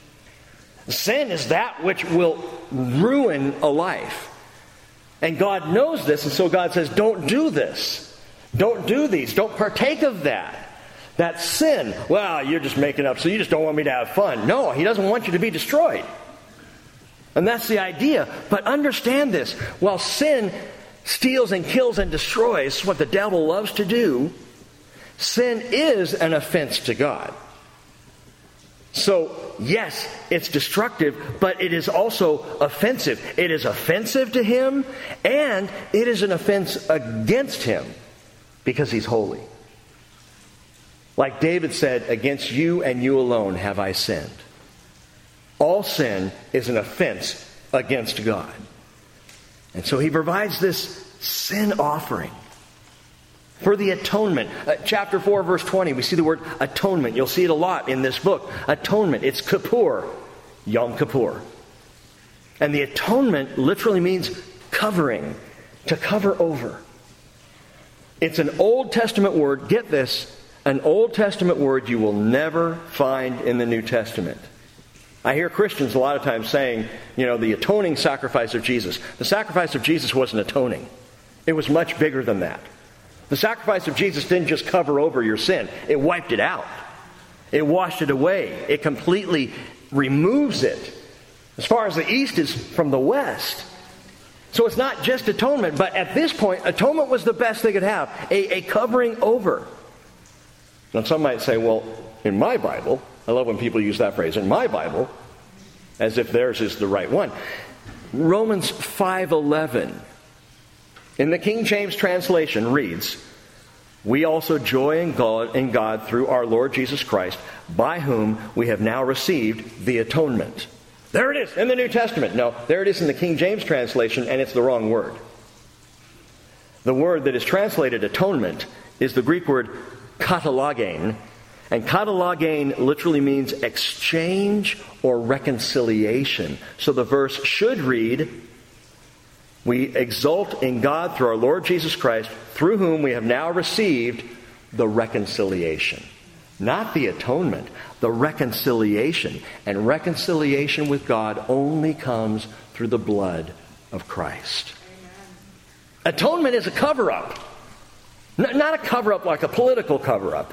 Sin is that which will ruin a life. And God knows this, and so God says, don't do this. Don't do these. Don't partake of that. That's sin. Well, you're just making up, so you just don't want me to have fun. No, He doesn't want you to be destroyed. And that's the idea. But understand this. While sin steals and kills and destroys, what the devil loves to do, sin is an offense to God. So, yes, it's destructive, but it is also offensive. It is offensive to Him, and it is an offense against Him, because He's holy. Like David said, against you and you alone have I sinned. All sin is an offense against God. And so He provides this sin offering for the atonement. Uh, chapter four, verse twenty, we see the word atonement. You'll see it a lot in this book. Atonement. It's Kippur, Yom Kippur. And the atonement literally means covering, to cover over. It's an Old Testament word. Get this, an Old Testament word you will never find in the New Testament. I hear Christians a lot of times saying, you know, the atoning sacrifice of Jesus. The sacrifice of Jesus wasn't atoning. It was much bigger than that. The sacrifice of Jesus didn't just cover over your sin. It wiped it out. It washed it away. It completely removes it. As far as the east is from the west. So it's not just atonement, but at this point, atonement was the best they could have. A, a covering over. Now some might say, well, in my Bible, I love when people use that phrase, in my Bible, as if theirs is the right one. Romans five eleven in the King James translation reads, we also joy in God, in God through our Lord Jesus Christ, by whom we have now received the atonement. There it is in the New Testament. No, there it is in the King James translation, and it's the wrong word. The word that is translated atonement is the Greek word katalogein. And katalogein literally means exchange or reconciliation. So the verse should read, we exult in God through our Lord Jesus Christ, through whom we have now received the reconciliation. Not the atonement, the reconciliation. And reconciliation with God only comes through the blood of Christ. Amen. Atonement is a cover-up. N- not a cover-up like a political cover-up,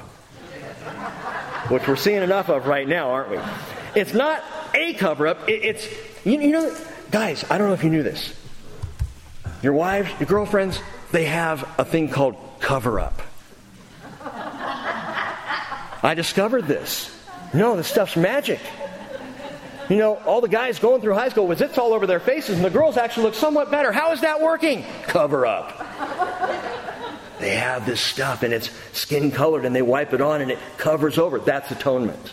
which we're seeing enough of right now, aren't we? It's not a cover-up. It, it's, you, you know, guys, I don't know if you knew this. Your wives, your girlfriends, they have a thing called cover-up. I discovered this. No, this stuff's magic. You know, all the guys going through high school with zits all over their faces, and the girls actually look somewhat better. How is that working? Cover-up. They have this stuff, and it's skin-colored, and they wipe it on, and it covers over. That's atonement.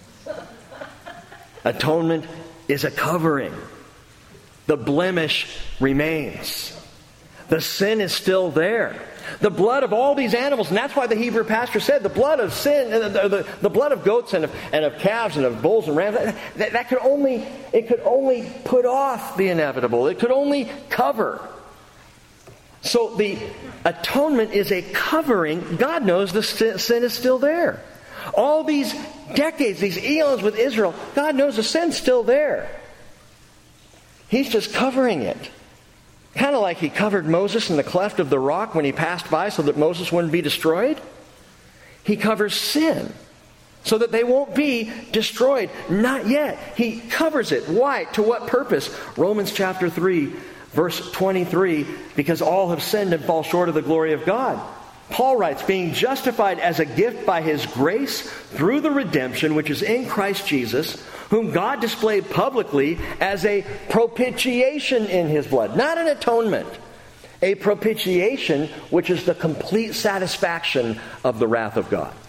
Atonement is a covering. The blemish remains. The sin is still there. The blood of all these animals, and that's why the Hebrew pastor said the blood of sin, the, the, the blood of goats and of, and of calves and of bulls and rams, that, that could only, it could only put off the inevitable. It could only cover. So the atonement is a covering. God knows the sin is still there. All these decades, these eons with Israel, God knows the sin's still there. He's just covering it. Kind of like he covered Moses in the cleft of the rock when he passed by so that Moses wouldn't be destroyed. He covers sin so that they won't be destroyed. Not yet. He covers it. Why? To what purpose? Romans chapter three, verse twenty-three, because all have sinned and fall short of the glory of God. Paul writes, being justified as a gift by his grace through the redemption which is in Christ Jesus, whom God displayed publicly as a propitiation in his blood. Not an atonement. A propitiation, which is the complete satisfaction of the wrath of God.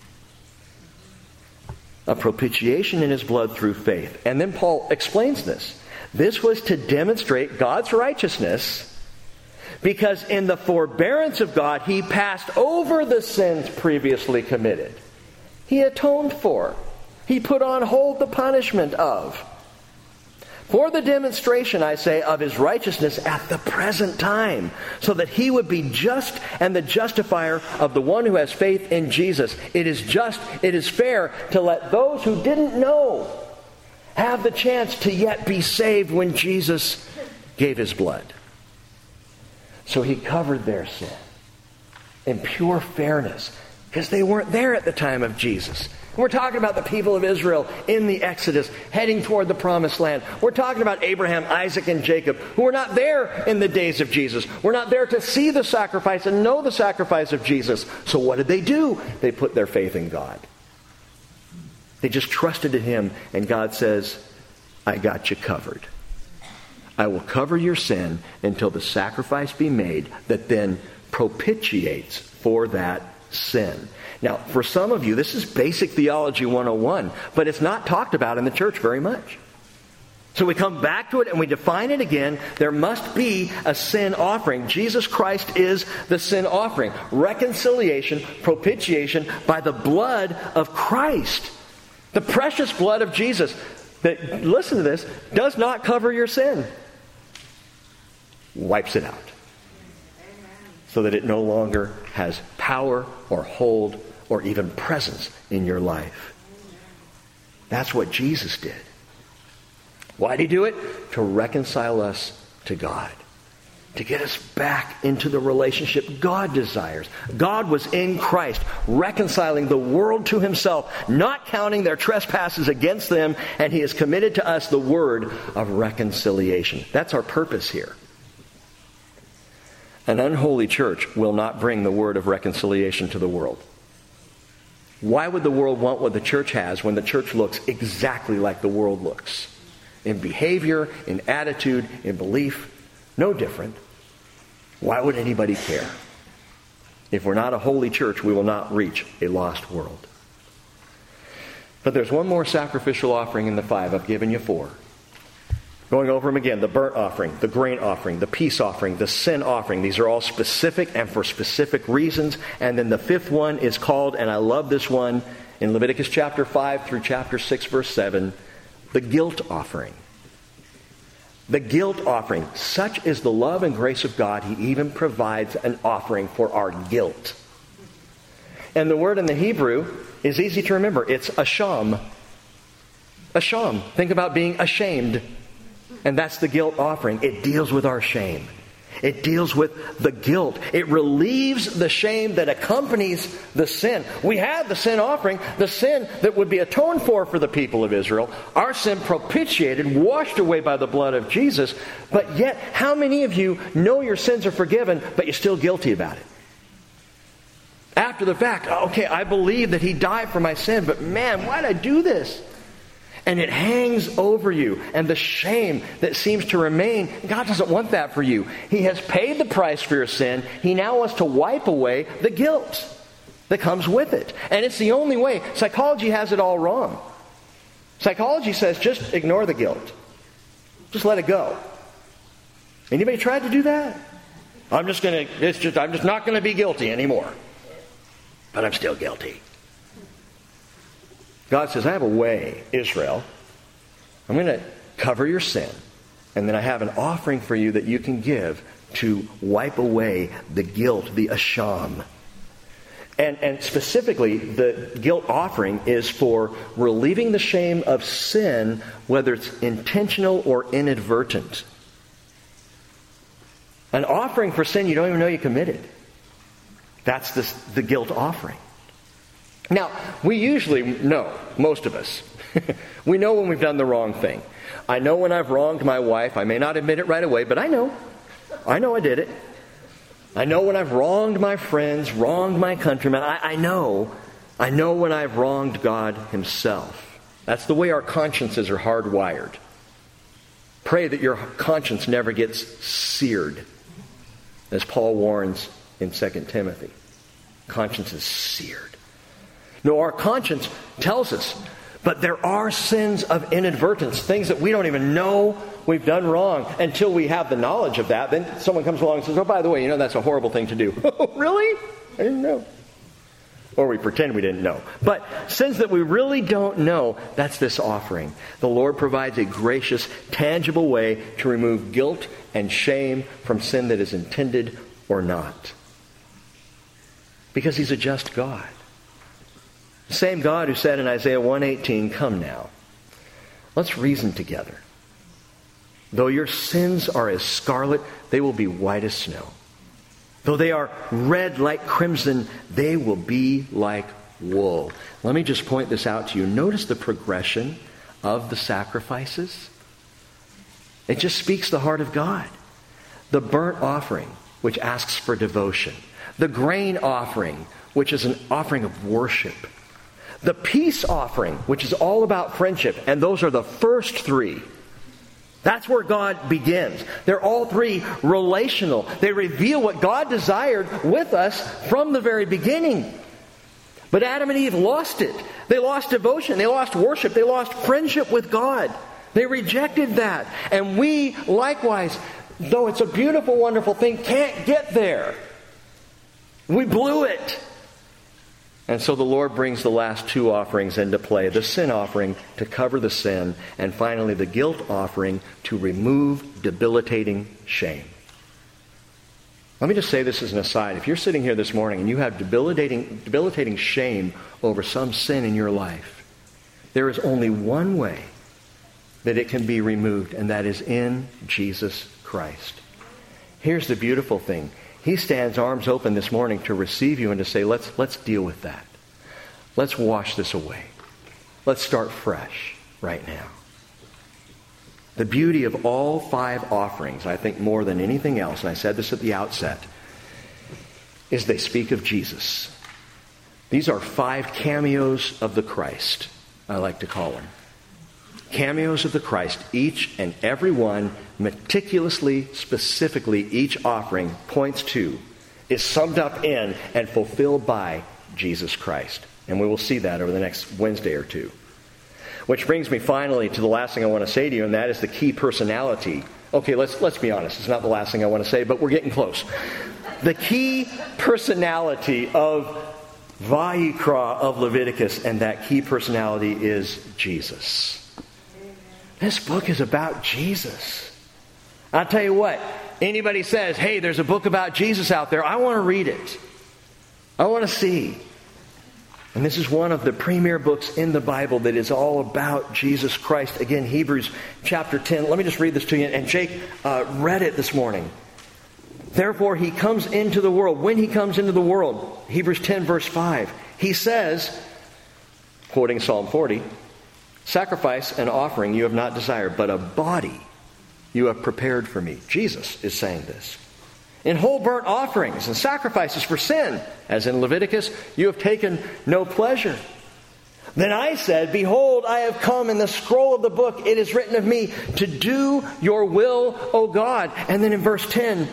A propitiation in his blood through faith. And then Paul explains this. This was to demonstrate God's righteousness, because in the forbearance of God, he passed over the sins previously committed. He atoned for. He put on hold the punishment of. For the demonstration, I say, of his righteousness at the present time, so that he would be just and the justifier of the one who has faith in Jesus. It is just, it is fair to let those who didn't know have the chance to yet be saved when Jesus gave his blood. So he covered their sin in pure fairness, because they weren't there at the time of Jesus. We're talking about the people of Israel in the Exodus, heading toward the promised land. We're talking about Abraham, Isaac, and Jacob, who were not there in the days of Jesus. We're not there to see the sacrifice and know the sacrifice of Jesus. So what did they do? They put their faith in God. They just trusted in him, and God says, I got you covered. I will cover your sin until the sacrifice be made that then propitiates for that sin. Now, for some of you, this is basic theology one oh one, but it's not talked about in the church very much. So we come back to it and we define it again. There must be a sin offering. Jesus Christ is the sin offering. Reconciliation, propitiation by the blood of Christ. The precious blood of Jesus that, listen to this, does not cover your sin. Wipes it out. So that it no longer has power or hold or even presence in your life. That's what Jesus did. Why did he do it? To reconcile us to God. To get us back into the relationship God desires. God was in Christ, reconciling the world to himself, not counting their trespasses against them, and he has committed to us the word of reconciliation. That's our purpose here. An unholy church will not bring the word of reconciliation to the world. Why would the world want what the church has when the church looks exactly like the world looks? In behavior, in attitude, in belief, no different. Why would anybody care? If we're not a holy church, we will not reach a lost world. But there's one more sacrificial offering in the five. I've given you four. Going over them again, the burnt offering, the grain offering, the peace offering, the sin offering. These are all specific and for specific reasons. And then the fifth one is called, and I love this one, in Leviticus chapter five through chapter six, verse seven, the guilt offering. The guilt offering. Such is the love and grace of God, he even provides an offering for our guilt. And the word in the Hebrew is easy to remember. It's asham. Asham. Think about being ashamed. And that's the guilt offering. It deals with our shame. It deals with the guilt. It relieves the shame that accompanies the sin. We had the sin offering, the sin that would be atoned for for the people of Israel. Our sin propitiated, washed away by the blood of Jesus. But yet, how many of you know your sins are forgiven, but you're still guilty about it? After the fact, okay, I believe that he died for my sin, but man, why did I do this? And it hangs over you. And the shame that seems to remain, God doesn't want that for you. He has paid the price for your sin. He now wants to wipe away the guilt that comes with it. And it's the only way. Psychology has it all wrong. Psychology says just ignore the guilt. Just let it go. Anybody tried to do that? I'm just going to, it's just, I'm just not going to be guilty anymore. But I'm still guilty. God says, I have a way, Israel. I'm going to cover your sin. And then I have an offering for you that you can give to wipe away the guilt, the asham. And, and specifically, the guilt offering is for relieving the shame of sin, whether it's intentional or inadvertent. An offering for sin you don't even know you committed. That's the, the guilt offering. Now, we usually know, most of us, we know when we've done the wrong thing. I know when I've wronged my wife. I may not admit it right away, but I know. I know I did it. I know when I've wronged my friends, wronged my countrymen. I, I know. I know when I've wronged God Himself. That's the way our consciences are hardwired. Pray that your conscience never gets seared, as Paul warns in Second Timothy. Conscience is seared. No, our conscience tells us, but there are sins of inadvertence, things that we don't even know we've done wrong until we have the knowledge of that. Then someone comes along and says, oh, by the way, you know, that's a horrible thing to do. Oh, really? I didn't know. Or we pretend we didn't know. But sins that we really don't know, that's this offering. The Lord provides a gracious, tangible way to remove guilt and shame from sin that is intended or not. Because He's a just God. The same God who said in Isaiah one eighteen, come now, let's reason together. Though your sins are as scarlet, they will be white as snow. Though they are red like crimson, they will be like wool. Let me just point this out to you. Notice the progression of the sacrifices. It just speaks the heart of God. The burnt offering, which asks for devotion. The grain offering, which is an offering of worship. The peace offering, which is all about friendship. And those are the first three. That's where God begins. They're all three relational. They reveal what God desired with us from the very beginning. But Adam and Eve lost it. They lost devotion. They lost worship. They lost friendship with God. They rejected that. And we, likewise, though it's a beautiful, wonderful thing, can't get there. We blew it. And so the Lord brings the last two offerings into play. The sin offering to cover the sin. And finally the guilt offering to remove debilitating shame. Let me just say this as an aside. If you're sitting here this morning and you have debilitating, debilitating shame over some sin in your life, there is only one way that it can be removed, and that is in Jesus Christ. Here's the beautiful thing. He stands arms open this morning to receive you and to say, let's, let's deal with that. Let's wash this away. Let's start fresh right now. The beauty of all five offerings, I think more than anything else, and I said this at the outset, is they speak of Jesus. These are five cameos of the Christ, I like to call them. Cameos of the Christ, each and every one, meticulously, specifically, each offering points to, is summed up in, and fulfilled by Jesus Christ. And we will see that over the next Wednesday or two. Which brings me finally to the last thing I want to say to you, and that is the key personality. Okay, let's let's be honest. It's not the last thing I want to say, but we're getting close. The key personality of Vayikra of Leviticus, and that key personality is Jesus. This book is about Jesus. I'll tell you what, anybody says, hey, there's a book about Jesus out there, I want to read it. I want to see. And this is one of the premier books in the Bible that is all about Jesus Christ. Again, Hebrews chapter ten. Let me just read this to you. And Jake uh, read it this morning. Therefore, he comes into the world. When he comes into the world, Hebrews ten verse five, he says, quoting Psalm forty, sacrifice and offering you have not desired, but a body you have prepared for me. Jesus is saying this. In whole burnt offerings and sacrifices for sin, as in Leviticus, you have taken no pleasure. Then I said, behold, I have come. In the scroll of the book it is written of me to do your will, O God. And then in verse ten,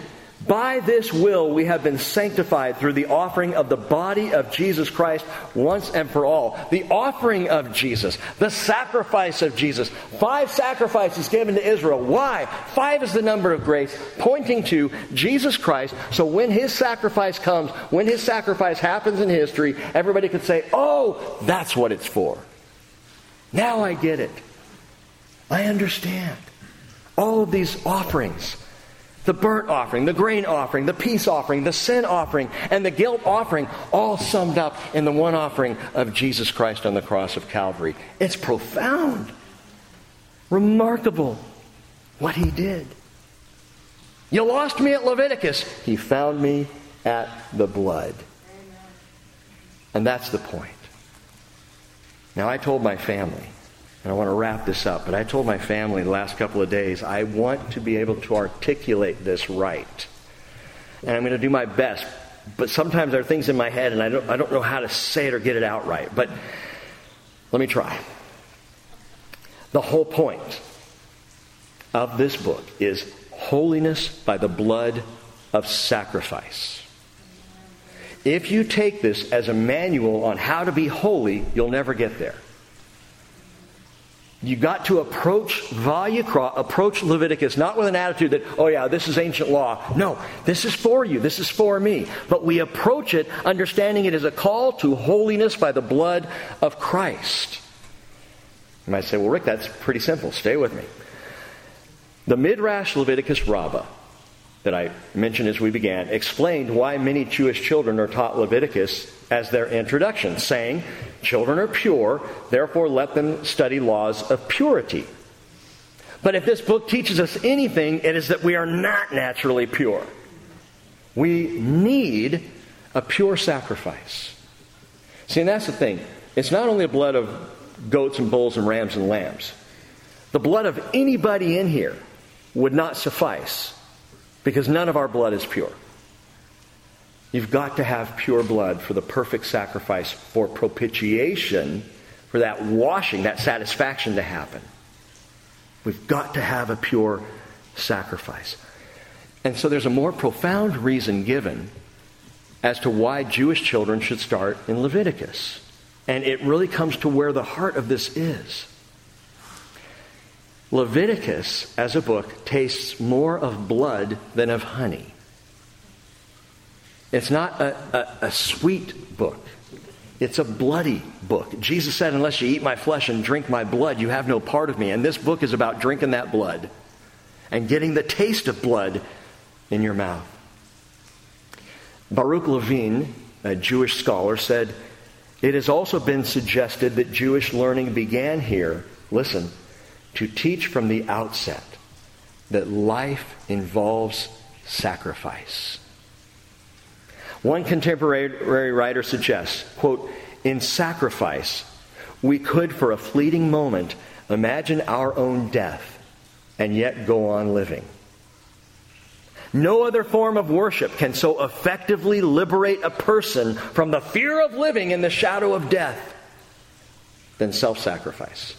By this will we have been sanctified through the offering of the body of Jesus Christ once and for all. The offering of Jesus, the sacrifice of Jesus. Five sacrifices given to Israel. Why? Five is the number of grace, pointing to Jesus Christ. So when His sacrifice comes, when His sacrifice happens in history, everybody could say, oh, that's what it's for. Now I get it. I understand. All of these offerings. The burnt offering, the grain offering, the peace offering, the sin offering, and the guilt offering, all summed up in the one offering of Jesus Christ on the cross of Calvary. It's profound. Remarkable what He did. You lost me at Leviticus. He found me at the blood. And that's the point. Now, I told my family, and I want to wrap this up, but I told my family the last couple of days, I want to be able to articulate this right. And I'm going to do my best. But sometimes there are things in my head, and I don't, I don't know how to say it or get it out right. But let me try. The whole point of this book is holiness by the blood of sacrifice. If you take this as a manual on how to be holy, you'll never get there. You got to approach Vayikra, approach Leviticus, not with an attitude that, oh yeah, this is ancient law. No, this is for you. This is for me. But we approach it understanding it as a call to holiness by the blood of Christ. You might say, well, Rick, that's pretty simple. Stay with me. The Midrash Leviticus Rabbah that I mentioned as we began explained why many Jewish children are taught Leviticus as their introduction, saying, children are pure, therefore let them study laws of purity. But if this book teaches us anything, it is that we are not naturally pure. We need a pure sacrifice. See, and that's the thing. It's not only the blood of goats and bulls and rams and lambs. The blood of anybody in here would not suffice, because none of our blood is pure. You've got to have pure blood for the perfect sacrifice, for propitiation, for that washing, that satisfaction to happen. We've got to have a pure sacrifice. And so there's a more profound reason given as to why Jewish children should start in Leviticus. And it really comes to where the heart of this is. Leviticus, as a book, tastes more of blood than of honey. It's not a, a, a sweet book. It's a bloody book. Jesus said, unless you eat my flesh and drink my blood, you have no part of me. And this book is about drinking that blood and getting the taste of blood in your mouth. Baruch Levine, a Jewish scholar, said, it has also been suggested that Jewish learning began here, listen, to teach from the outset that life involves sacrifice. One contemporary writer suggests, quote, in sacrifice, we could for a fleeting moment imagine our own death and yet go on living. No other form of worship can so effectively liberate a person from the fear of living in the shadow of death than self-sacrifice.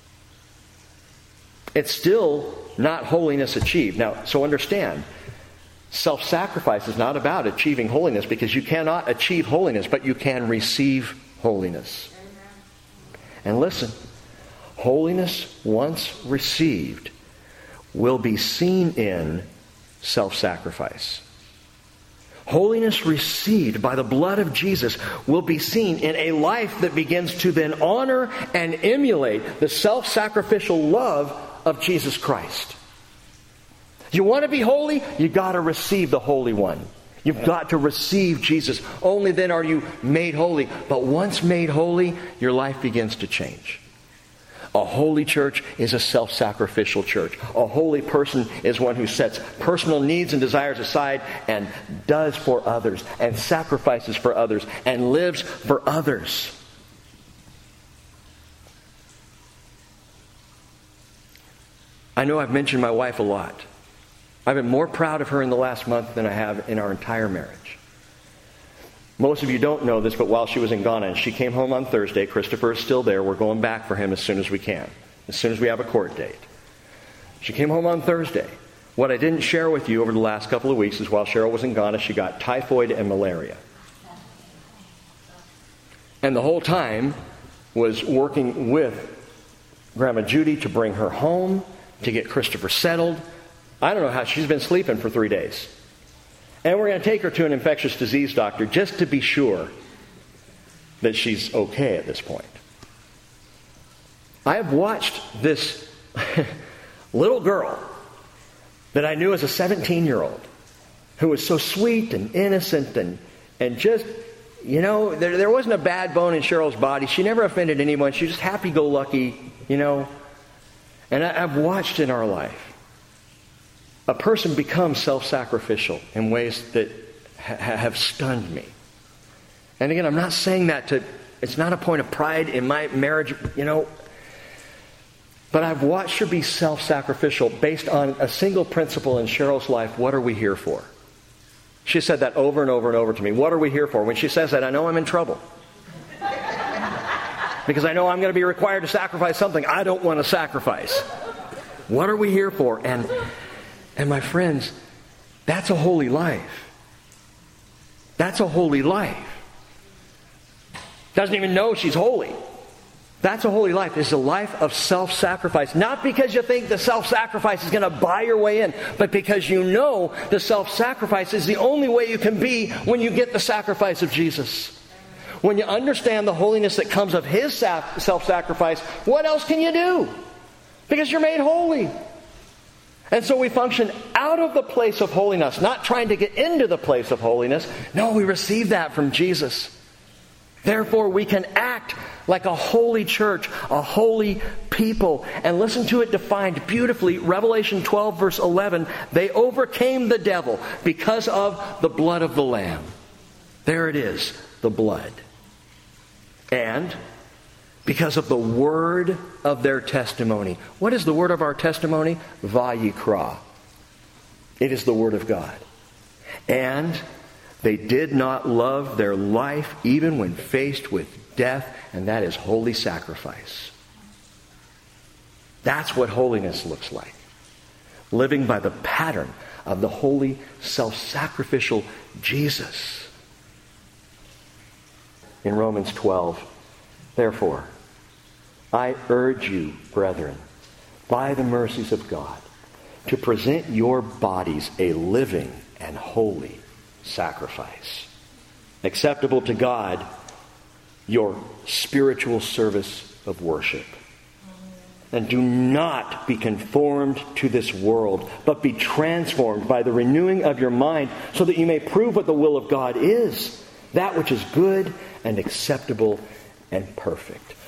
It's still not holiness achieved. Now, so understand, self-sacrifice is not about achieving holiness, because you cannot achieve holiness, but you can receive holiness. And listen, holiness once received will be seen in self-sacrifice. Holiness received by the blood of Jesus will be seen in a life that begins to then honor and emulate the self-sacrificial love of Jesus Christ. You want to be holy? You got to receive the Holy One. You've got to receive Jesus. Only then are you made holy. But once made holy, your life begins to change. A holy church is a self-sacrificial church. A holy person is one who sets personal needs and desires aside and does for others and sacrifices for others and lives for others. I know I've mentioned my wife a lot. I've been more proud of her in the last month than I have in our entire marriage. Most of you don't know this, but while she was in Ghana, and she came home on Thursday, Christopher is still there. We're going back for him as soon as we can, as soon as we have a court date. She came home on Thursday. What I didn't share with you over the last couple of weeks is while Cheryl was in Ghana, she got typhoid and malaria. And the whole time was working with Grandma Judy to bring her home, to get Christopher settled. I don't know how, she's been sleeping for three days. And we're going to take her to an infectious disease doctor just to be sure that she's okay at this point. I have watched this little girl that I knew as a seventeen-year-old who was so sweet and innocent and, and just, you know, there, there wasn't a bad bone in Cheryl's body. She never offended anyone. She was just happy-go-lucky, you know. And I, I've watched in our life a person become self-sacrificial in ways that ha- have stunned me. And again, I'm not saying that to, it's not a point of pride in my marriage, you know. But I've watched her be self-sacrificial based on a single principle in Cheryl's life. What are we here for? She said that over and over and over to me. What are we here for? When she says that, I know I'm in trouble. Because I know I'm going to be required to sacrifice something I don't want to sacrifice. What are we here for? And, and my friends, that's a holy life. That's a holy life. Doesn't even know she's holy. That's a holy life. It's a life of self-sacrifice. Not because you think the self-sacrifice is going to buy your way in, but because you know the self-sacrifice is the only way you can be when you get the sacrifice of Jesus. When you understand the holiness that comes of His self-sacrifice, what else can you do? Because you're made holy. And so we function out of the place of holiness, not trying to get into the place of holiness. No, we receive that from Jesus. Therefore, we can act like a holy church, a holy people. And listen to it defined beautifully. Revelation twelve, verse eleven. They overcame the devil because of the blood of the Lamb. There it is, the blood. And because of the word of their testimony. What is the word of our testimony? Vayikra. It is the word of God. And they did not love their life even when faced with death, and that is holy sacrifice. That's what holiness looks like. Living by the pattern of the holy, self-sacrificial Jesus. In Romans twelve, therefore, I urge you, brethren, by the mercies of God, to present your bodies a living and holy sacrifice, acceptable to God, your spiritual service of worship. And do not be conformed to this world, but be transformed by the renewing of your mind, so that you may prove what the will of God is, that which is good and acceptable and perfect.